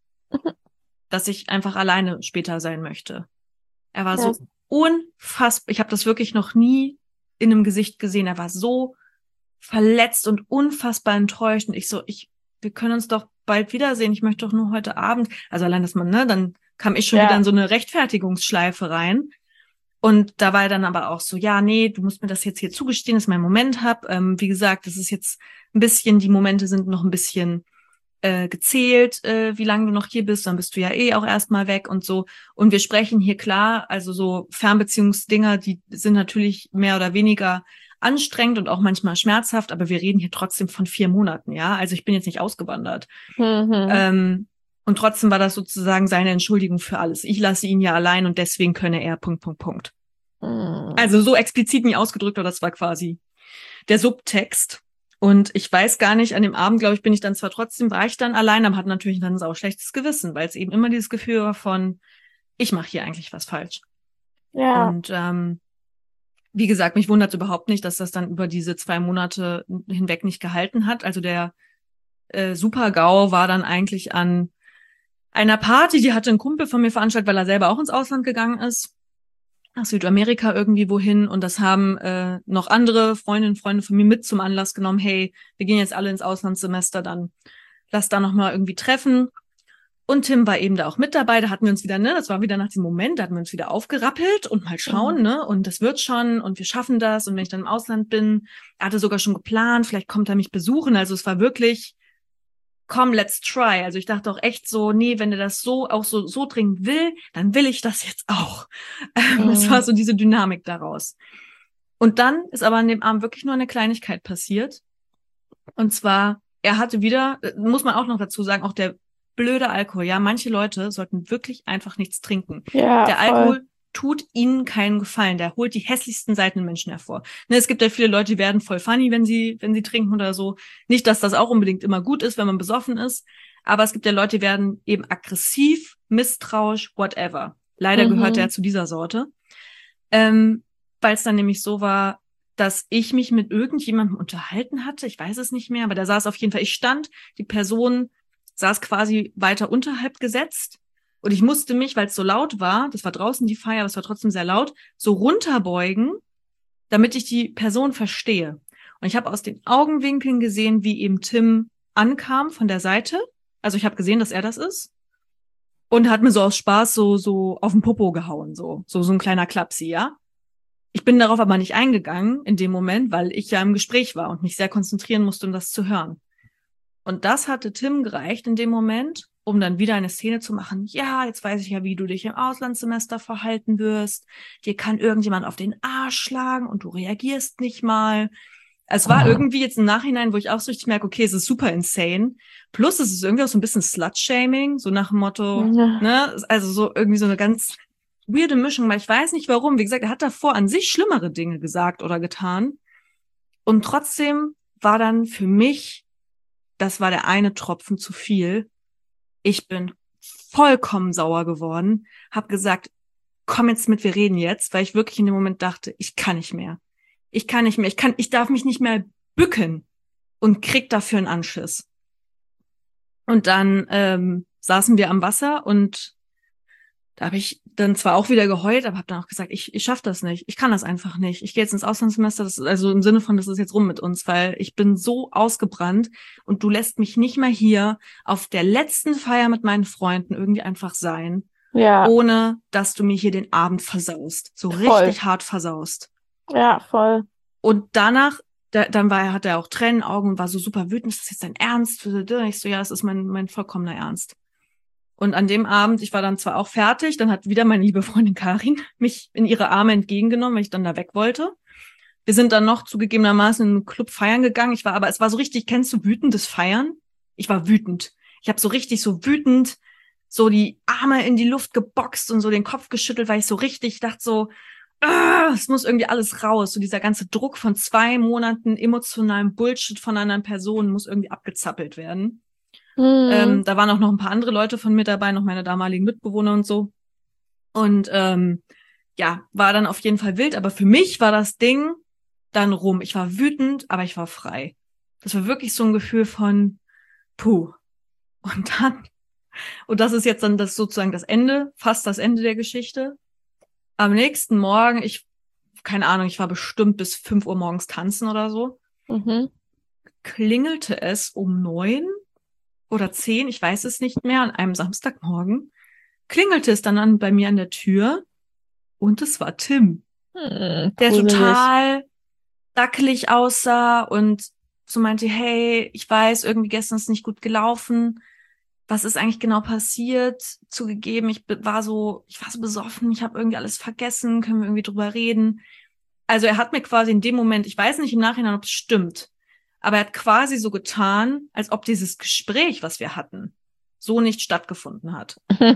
dass ich einfach alleine später sein möchte. Er war Ja. so unfassbar, ich habe das wirklich noch nie in einem Gesicht gesehen. Er war so verletzt und unfassbar enttäuscht. Und wir können uns doch bald wiedersehen. Ich möchte doch nur heute Abend. Also allein, dass man, ne, dann kam ich schon wieder in Ja. so eine Rechtfertigungsschleife rein. Und da war er dann aber auch so, ja, nee, du musst mir das jetzt hier zugestehen, dass ich meinen Moment habe. Wie gesagt, das ist jetzt ein bisschen, die Momente sind noch ein bisschen gezählt, wie lange du noch hier bist, dann bist du ja eh auch erstmal weg und so. Und wir sprechen hier klar, also so Fernbeziehungsdinger, die sind natürlich mehr oder weniger anstrengend und auch manchmal schmerzhaft, aber wir reden hier trotzdem von 4 Monaten, ja. Also ich bin jetzt nicht ausgewandert. Mhm. Und trotzdem war das sozusagen seine Entschuldigung für alles. Ich lasse ihn ja allein und deswegen könne er Punkt, Punkt, Punkt. Mhm. Also so explizit nie ausgedrückt, aber das war quasi der Subtext. Und ich weiß gar nicht, an dem Abend, glaube ich, war ich dann allein, aber hatte natürlich dann auch schlechtes Gewissen, weil es eben immer dieses Gefühl war von, ich mache hier eigentlich was falsch. Ja. Und wie gesagt, mich wundert überhaupt nicht, dass das dann über diese 2 Monate hinweg nicht gehalten hat. Also der Super-GAU war dann eigentlich an einer Party, die hatte ein Kumpel von mir veranstaltet, weil er selber auch ins Ausland gegangen ist, nach Südamerika irgendwie wohin. Und das haben noch andere Freundinnen und Freunde von mir mit zum Anlass genommen, hey, wir gehen jetzt alle ins Auslandssemester, dann lass da nochmal irgendwie treffen. Und Tim war eben da auch mit dabei, da hatten wir uns wieder, ne, das war wieder nach diesem Moment, da hatten wir uns wieder aufgerappelt und mal schauen, Mhm. ne, und das wird schon und wir schaffen das und wenn ich dann im Ausland bin, er hatte sogar schon geplant, vielleicht kommt er mich besuchen, also es war wirklich komm, let's try. Also ich dachte auch echt so, nee, wenn der das so auch so dringend will, dann will ich das jetzt auch. Es war so diese Dynamik daraus. Und dann ist aber an dem Abend wirklich nur eine Kleinigkeit passiert. Und zwar, er hatte wieder, muss man auch noch dazu sagen, auch der blöde Alkohol. Ja, manche Leute sollten wirklich einfach nichts trinken. Ja, Der voll. Alkohol tut ihnen keinen Gefallen. Der holt die hässlichsten Seiten Menschen hervor. Ne, es gibt ja viele Leute, die werden voll funny, wenn sie trinken oder so. Nicht, dass das auch unbedingt immer gut ist, wenn man besoffen ist. Aber es gibt ja Leute, die werden eben aggressiv, misstrauisch, whatever. Leider gehört er zu dieser Sorte. Weil es dann nämlich so war, dass ich mich mit irgendjemandem unterhalten hatte. Ich weiß es nicht mehr, aber da saß auf jeden Fall, ich stand, die Person saß quasi weiter unterhalb gesetzt und ich musste mich, weil es so laut war, das war draußen die Feier, aber es war trotzdem sehr laut, so runterbeugen, damit ich die Person verstehe. Und ich habe aus den Augenwinkeln gesehen, wie eben Tim ankam von der Seite. Also ich habe gesehen, dass er das ist. Und hat mir so aus Spaß so auf den Popo gehauen, so ein kleiner Klapsi, ja. Ich bin darauf aber nicht eingegangen in dem Moment, weil ich ja im Gespräch war und mich sehr konzentrieren musste, um das zu hören. Und das hatte Tim gereicht in dem Moment, um dann wieder eine Szene zu machen. Ja, jetzt weiß ich ja, wie du dich im Auslandssemester verhalten wirst. Dir kann irgendjemand auf den Arsch schlagen und du reagierst nicht mal. Es war irgendwie jetzt im Nachhinein, wo ich auch so richtig merke, okay, es ist super insane. Plus es ist irgendwie auch so ein bisschen Slut-Shaming, so nach dem Motto, ne, also so irgendwie so eine ganz weirde Mischung, weil ich weiß nicht warum. Wie gesagt, er hat davor an sich schlimmere Dinge gesagt oder getan. Und trotzdem war dann für mich, das war der eine Tropfen zu viel. Ich bin vollkommen sauer geworden, hab gesagt, komm jetzt mit, wir reden jetzt, weil ich wirklich in dem Moment dachte, ich kann nicht mehr. Ich darf mich nicht mehr bücken und krieg dafür einen Anschiss. Und dann saßen wir am Wasser und da habe ich dann zwar auch wieder geheult, aber habe dann auch gesagt, ich schaff das nicht. Ich kann das einfach nicht. Ich gehe jetzt ins Auslandssemester, das ist also im Sinne von, das ist jetzt rum mit uns, weil ich bin so ausgebrannt und du lässt mich nicht mehr hier auf der letzten Feier mit meinen Freunden irgendwie einfach sein, ohne dass du mir hier den Abend versaust. So richtig hart versaust. Ja, voll. Und danach, hat er auch Tränen in den Augen und war so super wütend, ist das jetzt dein Ernst? Ich so, ja, es ist mein vollkommener Ernst. Und an dem Abend, ich war dann zwar auch fertig, dann hat wieder meine liebe Freundin Karin mich in ihre Arme entgegengenommen, weil ich dann da weg wollte. Wir sind dann noch zugegebenermaßen in einen Club feiern gegangen. Es war so richtig, kennst du wütendes Feiern? Ich war wütend. Ich habe so richtig so wütend so die Arme in die Luft geboxt und so den Kopf geschüttelt, weil ich so richtig dachte so, es muss irgendwie alles raus. So dieser ganze Druck von 2 Monaten emotionalem Bullshit von einer Person muss irgendwie abgezappelt werden. Da waren auch noch ein paar andere Leute von mir dabei, noch meine damaligen Mitbewohner und so. Und war dann auf jeden Fall wild. Aber für mich war das Ding dann rum. Ich war wütend, aber ich war frei. Das war wirklich so ein Gefühl von puh. Und das ist jetzt dann das sozusagen das Ende, fast das Ende der Geschichte. Am nächsten Morgen, keine Ahnung, ich war bestimmt bis 5 Uhr morgens tanzen oder so. Klingelte es um 9 oder 10, ich weiß es nicht mehr, an einem Samstagmorgen, klingelte es dann bei mir an der Tür und es war Tim, der total dackelig aussah und so meinte, hey, ich weiß, irgendwie gestern ist nicht gut gelaufen. Was ist eigentlich genau passiert? Zugegeben, ich war so besoffen, ich habe irgendwie alles vergessen, können wir irgendwie drüber reden? Also er hat mir quasi in dem Moment, ich weiß nicht im Nachhinein, ob es stimmt, aber er hat quasi so getan, als ob dieses Gespräch, was wir hatten, so nicht stattgefunden hat.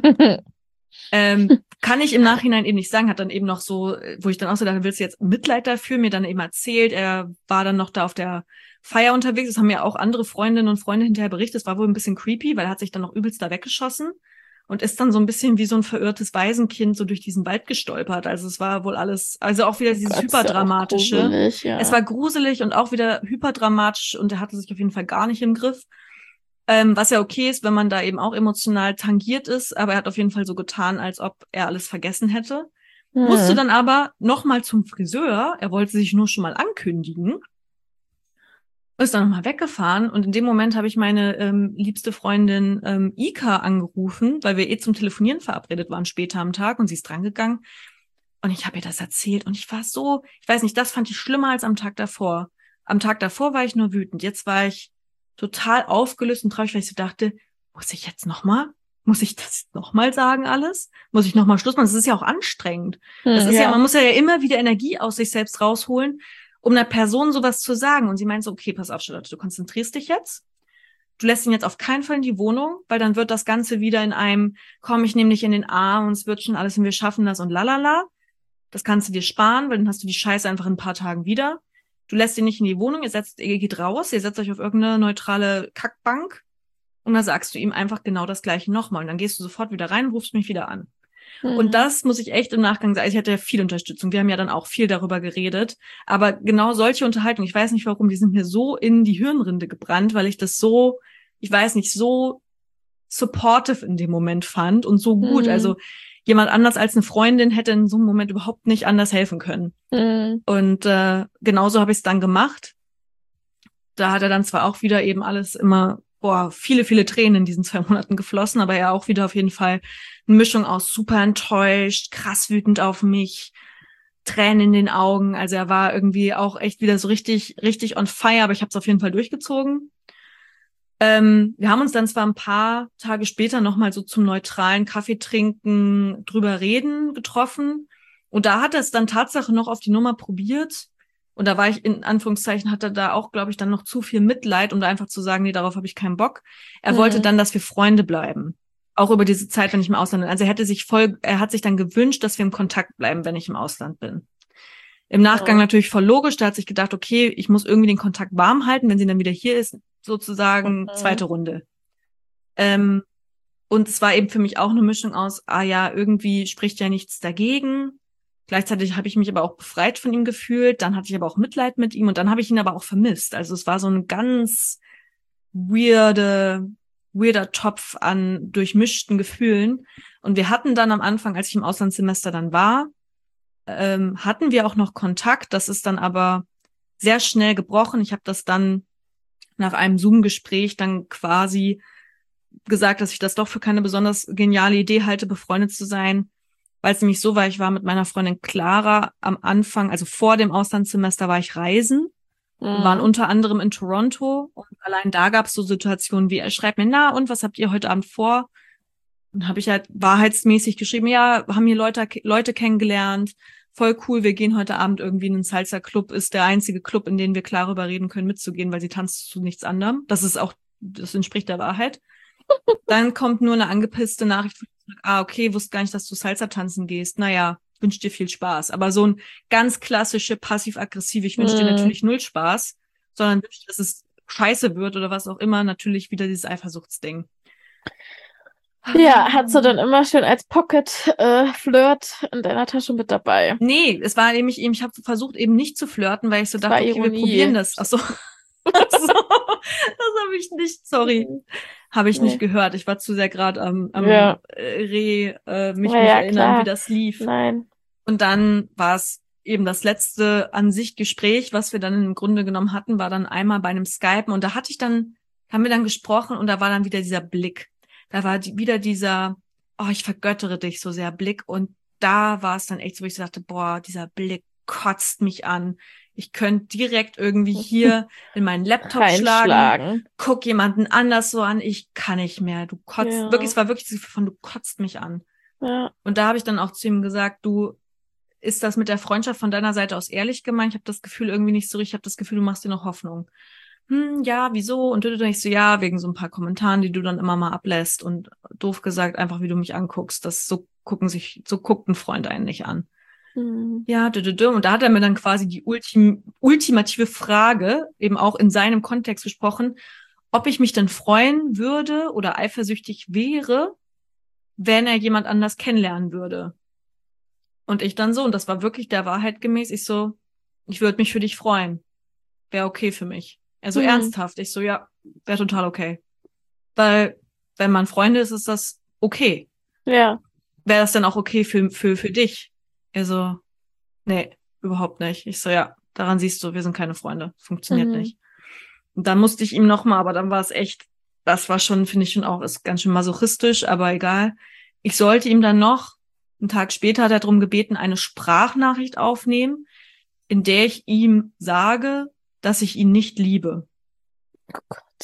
Kann ich im Nachhinein eben nicht sagen, hat dann eben noch so, wo ich dann auch so dachte, willst du jetzt Mitleid dafür, mir dann eben erzählt, er war dann noch da auf der Feier unterwegs, das haben mir auch andere Freundinnen und Freunde hinterher berichtet, es war wohl ein bisschen creepy, weil er hat sich dann noch übelst da weggeschossen und ist dann so ein bisschen wie so ein verirrtes Waisenkind so durch diesen Wald gestolpert, also es war wohl alles, also auch wieder dieses Hyperdramatische. Ja gruselig, ja. Es war gruselig und auch wieder hyperdramatisch und er hatte sich auf jeden Fall gar nicht im Griff. Was ja okay ist, wenn man da eben auch emotional tangiert ist, aber er hat auf jeden Fall so getan, als ob er alles vergessen hätte. Musste dann aber nochmal zum Friseur, er wollte sich nur schon mal ankündigen, ist dann nochmal weggefahren und in dem Moment habe ich meine liebste Freundin Ika angerufen, weil wir zum Telefonieren verabredet waren später am Tag und sie ist drangegangen und ich habe ihr das erzählt und ich war so, ich weiß nicht, das fand ich schlimmer als am Tag davor. Am Tag davor war ich nur wütend, jetzt war ich total aufgelöst und traurig, weil ich so dachte, muss ich das nochmal sagen alles? Muss ich nochmal Schluss machen? Das ist ja auch anstrengend. Das ist ja, man muss ja immer wieder Energie aus sich selbst rausholen, um einer Person sowas zu sagen. Und sie meint so, okay, pass auf, Charlotte, du konzentrierst dich jetzt. Du lässt ihn jetzt auf keinen Fall in die Wohnung, weil dann wird das Ganze wieder in einem, komm, ich nehme dich in den Arm und es wird schon alles und wir schaffen das und lalala. Das kannst du dir sparen, weil dann hast du die Scheiße einfach in ein paar Tagen wieder. Du lässt ihn nicht in die Wohnung, ihr geht raus, ihr setzt euch auf irgendeine neutrale Kackbank und dann sagst du ihm einfach genau das Gleiche nochmal. Und dann gehst du sofort wieder rein und rufst mich wieder an. Und das muss ich echt im Nachgang sagen. Ich hatte ja viel Unterstützung. Wir haben ja dann auch viel darüber geredet. Aber genau solche Unterhaltungen, ich weiß nicht warum, die sind mir so in die Hirnrinde gebrannt, weil ich das so, ich weiß nicht, so supportive in dem Moment fand und so gut. Also jemand anders als eine Freundin hätte in so einem Moment überhaupt nicht anders helfen können. Und genauso habe ich es dann gemacht. Da hat er dann zwar auch wieder eben alles immer, viele, viele Tränen in diesen 2 Monaten geflossen, aber er auch wieder auf jeden Fall eine Mischung aus super enttäuscht, krass wütend auf mich, Tränen in den Augen. Also er war irgendwie auch echt wieder so richtig, richtig on fire, aber ich habe es auf jeden Fall durchgezogen. Wir haben uns dann zwar ein paar Tage später nochmal so zum neutralen Kaffee trinken, drüber reden getroffen. Und da hat er es dann Tatsache noch auf die Nummer probiert. Und da war ich, in Anführungszeichen, hatte da auch, glaube ich, dann noch zu viel Mitleid, um da einfach zu sagen, nee, darauf habe ich keinen Bock. Er wollte dann, dass wir Freunde bleiben. Auch über diese Zeit, wenn ich im Ausland bin. Also er hat sich dann gewünscht, dass wir im Kontakt bleiben, wenn ich im Ausland bin. Im Nachgang natürlich voll logisch. Da hat sich gedacht, okay, ich muss irgendwie den Kontakt warm halten, wenn sie dann wieder hier ist, sozusagen zweite Runde. Und es war eben für mich auch eine Mischung aus, irgendwie spricht ja nichts dagegen. Gleichzeitig habe ich mich aber auch befreit von ihm gefühlt. Dann hatte ich aber auch Mitleid mit ihm und dann habe ich ihn aber auch vermisst. Also es war so ein ganz weirder Topf an durchmischten Gefühlen. Und wir hatten dann am Anfang, als ich im Auslandssemester dann war, hatten wir auch noch Kontakt. Das ist dann aber sehr schnell gebrochen. Ich habe das dann nach einem Zoom-Gespräch dann quasi gesagt, dass ich das doch für keine besonders geniale Idee halte, befreundet zu sein, weil es nämlich so war, ich war mit meiner Freundin Clara am Anfang, also vor dem Auslandssemester war ich reisen. Wir waren unter anderem in Toronto und allein da gab es so Situationen wie, er schreibt mir, und was habt ihr heute Abend vor? Und habe ich halt wahrheitsmäßig geschrieben, ja, haben hier Leute kennengelernt, voll cool, wir gehen heute Abend irgendwie in einen Salsa-Club, ist der einzige Club, in den wir klar überreden können, mitzugehen, weil sie tanzt zu nichts anderem. Das entspricht der Wahrheit. Dann kommt nur eine angepisste Nachricht von zurück, okay, wusste gar nicht, dass du Salsa tanzen gehst. Naja, wünsch dir viel Spaß. Aber so ein ganz klassische passiv-aggressive, ich wünsche dir natürlich null Spaß, sondern wünsche, dass es scheiße wird oder was auch immer, natürlich wieder dieses Eifersuchtsding. Ja, hast du dann immer schön als Pocket-Flirt in deiner Tasche mit dabei? Nee, es war nämlich eben, ich habe versucht eben nicht zu flirten, weil ich so dachte, okay, wir Ironie. probieren das. Ach so. Das habe ich nicht, sorry. Habe ich nicht gehört. Ich war zu sehr gerade mich erinnern, klar. wie das lief. Nein. Und dann war es eben das letzte an sich Gespräch, was wir dann im Grunde genommen hatten, war dann einmal bei einem Skypen und da haben wir dann gesprochen und da war dann wieder dieser Blick. Da war wieder dieser, ich vergöttere dich so sehr Blick und da war es dann echt so, wo ich so dachte, dieser Blick kotzt mich an. Ich könnte direkt irgendwie hier in meinen Laptop schlagen, guck jemanden anders so an, ich kann nicht mehr. Du kotzt, wirklich, es war wirklich das Gefühl von, du kotzt mich an. Ja. Und da habe ich dann auch zu ihm gesagt, ist das mit der Freundschaft von deiner Seite aus ehrlich gemeint? Ich habe das Gefühl irgendwie nicht so richtig, ich habe das Gefühl, du machst dir noch Hoffnung. Ja, wieso? Und du denkst so, ja, wegen so ein paar Kommentaren, die du dann immer mal ablässt und doof gesagt, einfach wie du mich anguckst, so guckt ein Freund einen nicht an. Ja, und da hat er mir dann quasi die ultimative Frage, eben auch in seinem Kontext gesprochen, ob ich mich denn freuen würde oder eifersüchtig wäre, wenn er jemand anders kennenlernen würde. Und ich dann so, und das war wirklich der Wahrheit gemäß, ich würde mich für dich freuen. Wäre okay für mich. Also ernsthaft. Ich so, ja, wäre total okay. Weil, wenn man Freunde ist das okay. Ja. Wäre das dann auch okay für dich? Also, nee, überhaupt nicht. Ich so, ja, daran siehst du, wir sind keine Freunde. Funktioniert nicht. Und dann musste ich ihm nochmal, aber dann war es echt, das war schon, finde ich schon auch, ist ganz schön masochistisch, aber egal. Ich sollte ihm dann noch, einen Tag später hat er darum gebeten, eine Sprachnachricht aufnehmen, in der ich ihm sage, dass ich ihn nicht liebe. Oh Gott.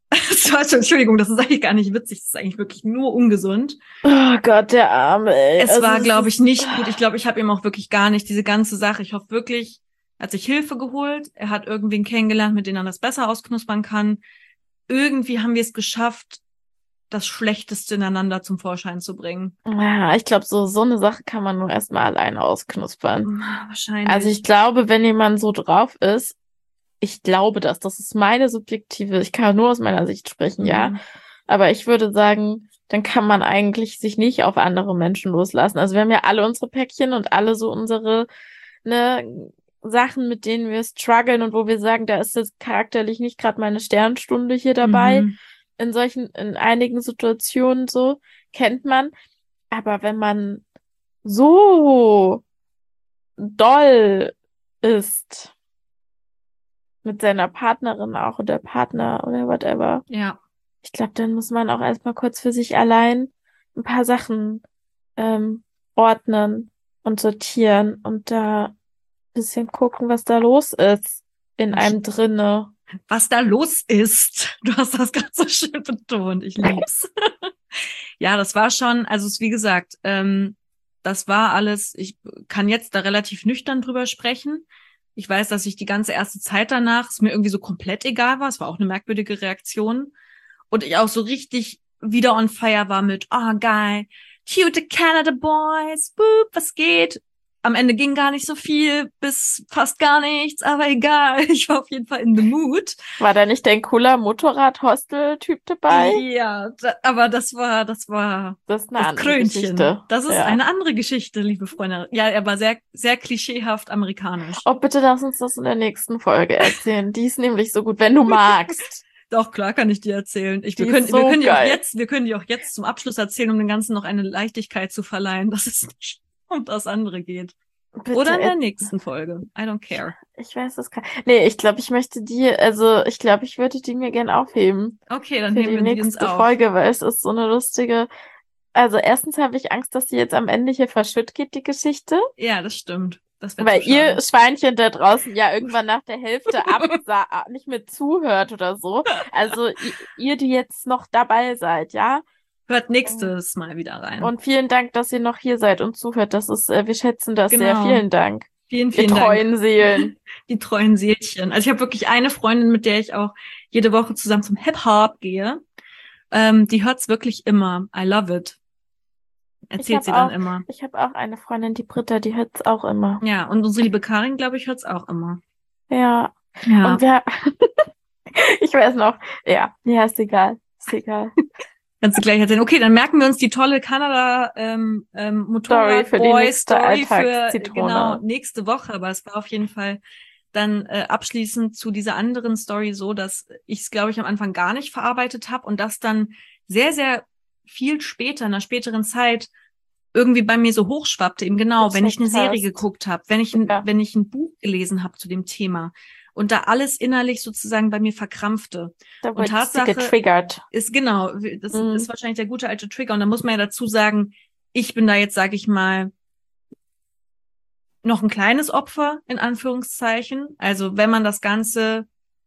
Entschuldigung, das ist eigentlich gar nicht witzig, das ist eigentlich wirklich nur ungesund. Oh Gott, der Arme, ey. Es war, glaube ich, nicht gut. Ich glaube, ich habe ihm auch wirklich gar nicht diese ganze Sache. Ich hoffe wirklich, er hat sich Hilfe geholt. Er hat irgendwen kennengelernt, mit dem er das besser ausknuspern kann. Irgendwie haben wir es geschafft, das Schlechteste ineinander zum Vorschein zu bringen. Ja, ich glaube, so eine Sache kann man nur erstmal alleine ausknuspern. Wahrscheinlich. Also ich glaube, wenn jemand so drauf ist, ich glaube das ist meine subjektive, ich kann nur aus meiner Sicht sprechen, ja. Aber ich würde sagen, dann kann man eigentlich sich nicht auf andere Menschen loslassen. Also wir haben ja alle unsere Päckchen und alle so unsere, ne, Sachen, mit denen wir strugglen und wo wir sagen, da ist jetzt charakterlich nicht gerade meine Sternstunde hier dabei. In einigen Situationen so, kennt man. Aber wenn man so doll ist mit seiner Partnerin auch oder Partner oder whatever, Ja. ich glaube, dann muss man auch erstmal kurz für sich allein ein paar Sachen ordnen und sortieren und da ein bisschen gucken, was da los ist in einem drinne. Was da los ist. Du hast das gerade so schön betont. Ich lieb's. Ja, das war schon, also wie gesagt, das war alles, ich kann jetzt da relativ nüchtern drüber sprechen. Ich weiß, dass ich die ganze erste Zeit danach, es mir irgendwie so komplett egal war. Es war auch eine merkwürdige Reaktion. Und ich auch so richtig wieder on fire war mit, oh geil, cute Canada Boys, boop, was geht? Am Ende ging gar nicht so viel, bis fast gar nichts, aber egal. Ich war auf jeden Fall in the mood. War da nicht dein cooler Motorrad-Hostel-Typ dabei? Ja, aber das ist eine das andere Krönchen. Geschichte. Das ist eine andere Geschichte, liebe Freunde. Ja, er war sehr, sehr klischeehaft amerikanisch. Oh, bitte lass uns das in der nächsten Folge erzählen. Die ist nämlich so gut, wenn du magst. Doch, klar kann ich dir erzählen. Wir können die auch jetzt zum Abschluss erzählen, um dem Ganzen noch eine Leichtigkeit zu verleihen, dass es nicht um das andere geht. Bitte oder in der nächsten Folge. I don't care. Ich weiß das gar nicht. Nee, ich glaube, ich würde die mir gern aufheben. Okay, dann für nehmen wir die uns nächste auf. Folge, weil es ist so eine lustige. Also erstens habe ich Angst, dass sie jetzt am Ende hier verschütt geht, die Geschichte. Ja, das stimmt. Das weil ihr Schweinchen da draußen ja irgendwann nach der Hälfte nicht mehr zuhört oder so. Also ihr, die jetzt noch dabei seid, ja? Hört nächstes Mal wieder rein. Und vielen Dank, dass ihr noch hier seid und zuhört. Das ist, wir schätzen das sehr. Genau. Vielen Dank. Vielen Die treuen Dank. Seelen. Die treuen Seelchen. Also ich habe wirklich eine Freundin, mit der ich auch jede Woche zusammen zum Hip-Hop gehe. Die hört's wirklich immer. I love it. Erzählt sie dann immer. Ich habe auch eine Freundin, die Britta, die hört's auch immer. Ja, und unsere liebe Karin, glaube ich, hört's auch immer. Ja. Und ich weiß noch, ja, ist egal. Ist egal. Kannst du gleich erzählen. Okay, dann merken wir uns die tolle Kanada Motorrad-Boy-Story für genau nächste Woche. Aber es war auf jeden Fall dann abschließend zu dieser anderen Story so, dass ich es, glaube ich, am Anfang gar nicht verarbeitet habe und das dann sehr, sehr viel später, in einer späteren Zeit, irgendwie bei mir so hochschwappte. Eben genau, wenn ich eine Serie geguckt habe, wenn ich ein Buch gelesen habe zu dem Thema. Und da alles innerlich sozusagen bei mir verkrampfte. Da und Tatsache getriggert. Ist genau, das ist wahrscheinlich der gute alte Trigger. Und da muss man ja dazu sagen, ich bin da jetzt, sage ich mal, noch ein kleines Opfer, in Anführungszeichen. Also wenn man das Ganze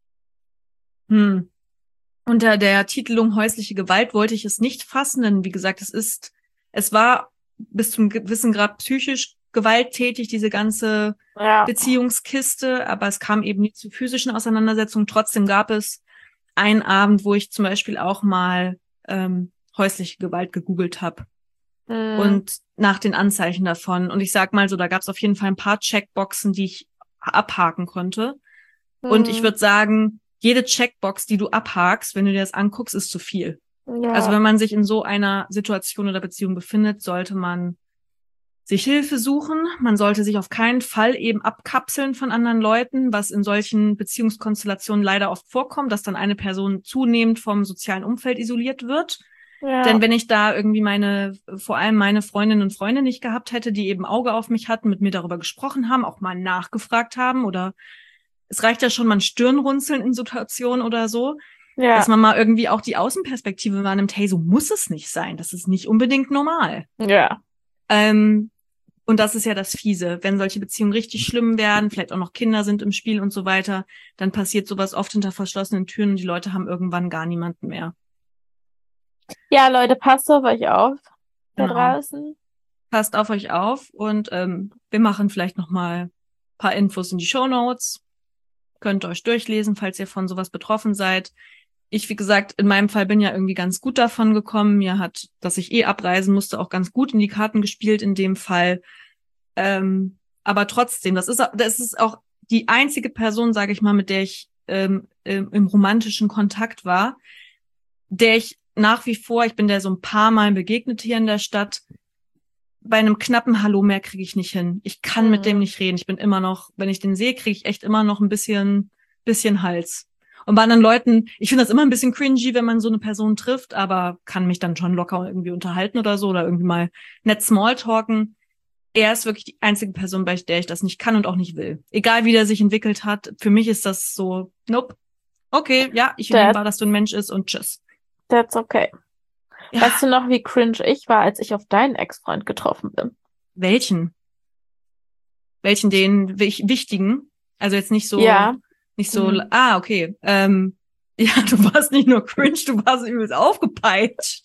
unter der Titelung häusliche Gewalt wollte ich es nicht fassen, denn wie gesagt, es war bis zum gewissen Grad psychisch gewalttätig, diese ganze Beziehungskiste, aber es kam eben nicht zu physischen Auseinandersetzungen. Trotzdem gab es einen Abend, wo ich zum Beispiel auch mal häusliche Gewalt gegoogelt habe und nach den Anzeichen davon. Und ich sag mal so, da gab es auf jeden Fall ein paar Checkboxen, die ich abhaken konnte. Und ich würde sagen, jede Checkbox, die du abhakst, wenn du dir das anguckst, ist zu viel. Ja. Also wenn man sich in so einer Situation oder Beziehung befindet, sollte man sich Hilfe suchen. Man sollte sich auf keinen Fall eben abkapseln von anderen Leuten, was in solchen Beziehungskonstellationen leider oft vorkommt, dass dann eine Person zunehmend vom sozialen Umfeld isoliert wird. Ja. Denn wenn ich da irgendwie vor allem meine Freundinnen und Freunde nicht gehabt hätte, die eben Auge auf mich hatten, mit mir darüber gesprochen haben, auch mal nachgefragt haben oder es reicht ja schon mal ein Stirnrunzeln in Situationen oder so, dass man mal irgendwie auch die Außenperspektive wahrnimmt, hey, so muss es nicht sein. Das ist nicht unbedingt normal. Ja. Und das ist ja das Fiese. Wenn solche Beziehungen richtig schlimm werden, vielleicht auch noch Kinder sind im Spiel und so weiter, dann passiert sowas oft hinter verschlossenen Türen und die Leute haben irgendwann gar niemanden mehr. Ja, Leute, passt auf euch auf da Genau. draußen. Passt auf euch auf und wir machen vielleicht noch mal ein paar Infos in die Shownotes. Könnt ihr euch durchlesen, falls ihr von sowas betroffen seid. Ich, wie gesagt, in meinem Fall bin ja irgendwie ganz gut davon gekommen. Mir hat, dass ich abreisen musste, auch ganz gut in die Karten gespielt in dem Fall. Aber trotzdem, das ist auch die einzige Person, sage ich mal, mit der ich im romantischen Kontakt war, der ich nach wie vor, ich bin der so ein paar Mal begegnet hier in der Stadt, bei einem knappen Hallo mehr kriege ich nicht hin. Ich kann mit dem nicht reden. Ich bin immer noch, wenn ich den sehe, kriege ich echt immer noch ein bisschen Hals. Und bei anderen Leuten, ich finde das immer ein bisschen cringy, wenn man so eine Person trifft, aber kann mich dann schon locker irgendwie unterhalten oder so oder irgendwie mal nett Smalltalken. Er ist wirklich die einzige Person, bei der ich das nicht kann und auch nicht will. Egal wie der sich entwickelt hat, für mich ist das so, nope. Okay, ja, ich nehme wahr, dass du ein Mensch ist und tschüss. That's okay. Ja. Weißt du noch, wie cringe ich war, als ich auf deinen Ex-Freund getroffen bin? Welchen? Welchen den wichtigen? Also jetzt nicht so, Ja. okay. Ja, du warst nicht nur cringe, du warst übelst aufgepeitscht.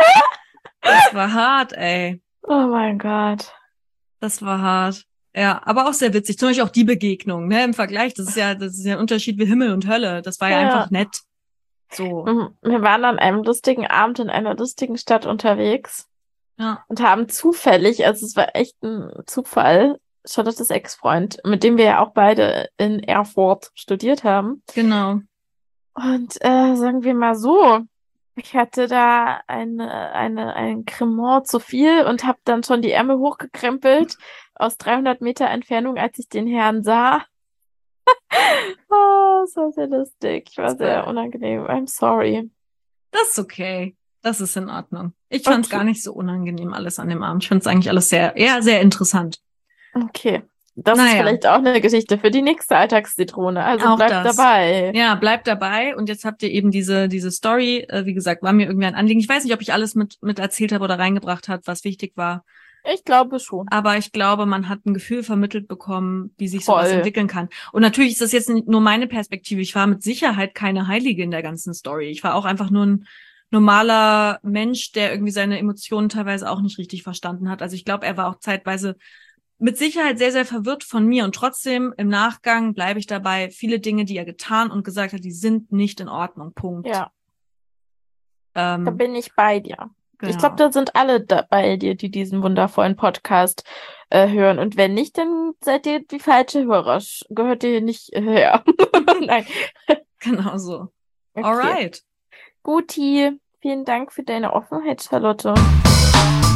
Das war hart, ey. Oh mein Gott. Das war hart. Ja, aber auch sehr witzig. Zum Beispiel auch die Begegnung, ne, im Vergleich. Das ist ja ein Unterschied wie Himmel und Hölle. Das war ja einfach nett. So. Wir waren an einem lustigen Abend in einer lustigen Stadt unterwegs. Ja. Und haben zufällig, also es war echt ein Zufall, Charlottes Ex-Freund, mit dem wir ja auch beide in Erfurt studiert haben. Genau. Und sagen wir mal so, ich hatte da ein Cremant zu viel und habe dann schon die Ärmel hochgekrempelt aus 300 Meter Entfernung, als ich den Herrn sah. Oh, das war sehr lustig. Ich war sehr unangenehm. I'm sorry. Das ist okay. Das ist in Ordnung. Ich fand es gar nicht so unangenehm alles an dem Abend. Ich fand es eigentlich alles sehr interessant. Okay. Das ist vielleicht auch eine Geschichte für die nächste Alltagszitrone. Also bleibt dabei. Ja, bleibt dabei. Und jetzt habt ihr eben diese Story. Wie gesagt, war mir irgendwie ein Anliegen. Ich weiß nicht, ob ich alles mit erzählt habe oder reingebracht habe, was wichtig war. Ich glaube schon. Aber ich glaube, man hat ein Gefühl vermittelt bekommen, wie sich sowas entwickeln kann. Und natürlich ist das jetzt nur meine Perspektive. Ich war mit Sicherheit keine Heilige in der ganzen Story. Ich war auch einfach nur ein normaler Mensch, der irgendwie seine Emotionen teilweise auch nicht richtig verstanden hat. Also ich glaube, er war auch zeitweise mit Sicherheit sehr, sehr verwirrt von mir. Und trotzdem im Nachgang bleibe ich dabei, viele Dinge, die er getan und gesagt hat, die sind nicht in Ordnung. Punkt. Ja. Da bin ich bei dir. Genau. Ich glaube, da sind alle bei dir, die diesen wundervollen Podcast hören. Und wenn nicht, dann seid ihr die falsche Hörer. Gehört ihr nicht her. Nein. Genau so. Okay. Alright. Guti. Vielen Dank für deine Offenheit, Charlotte.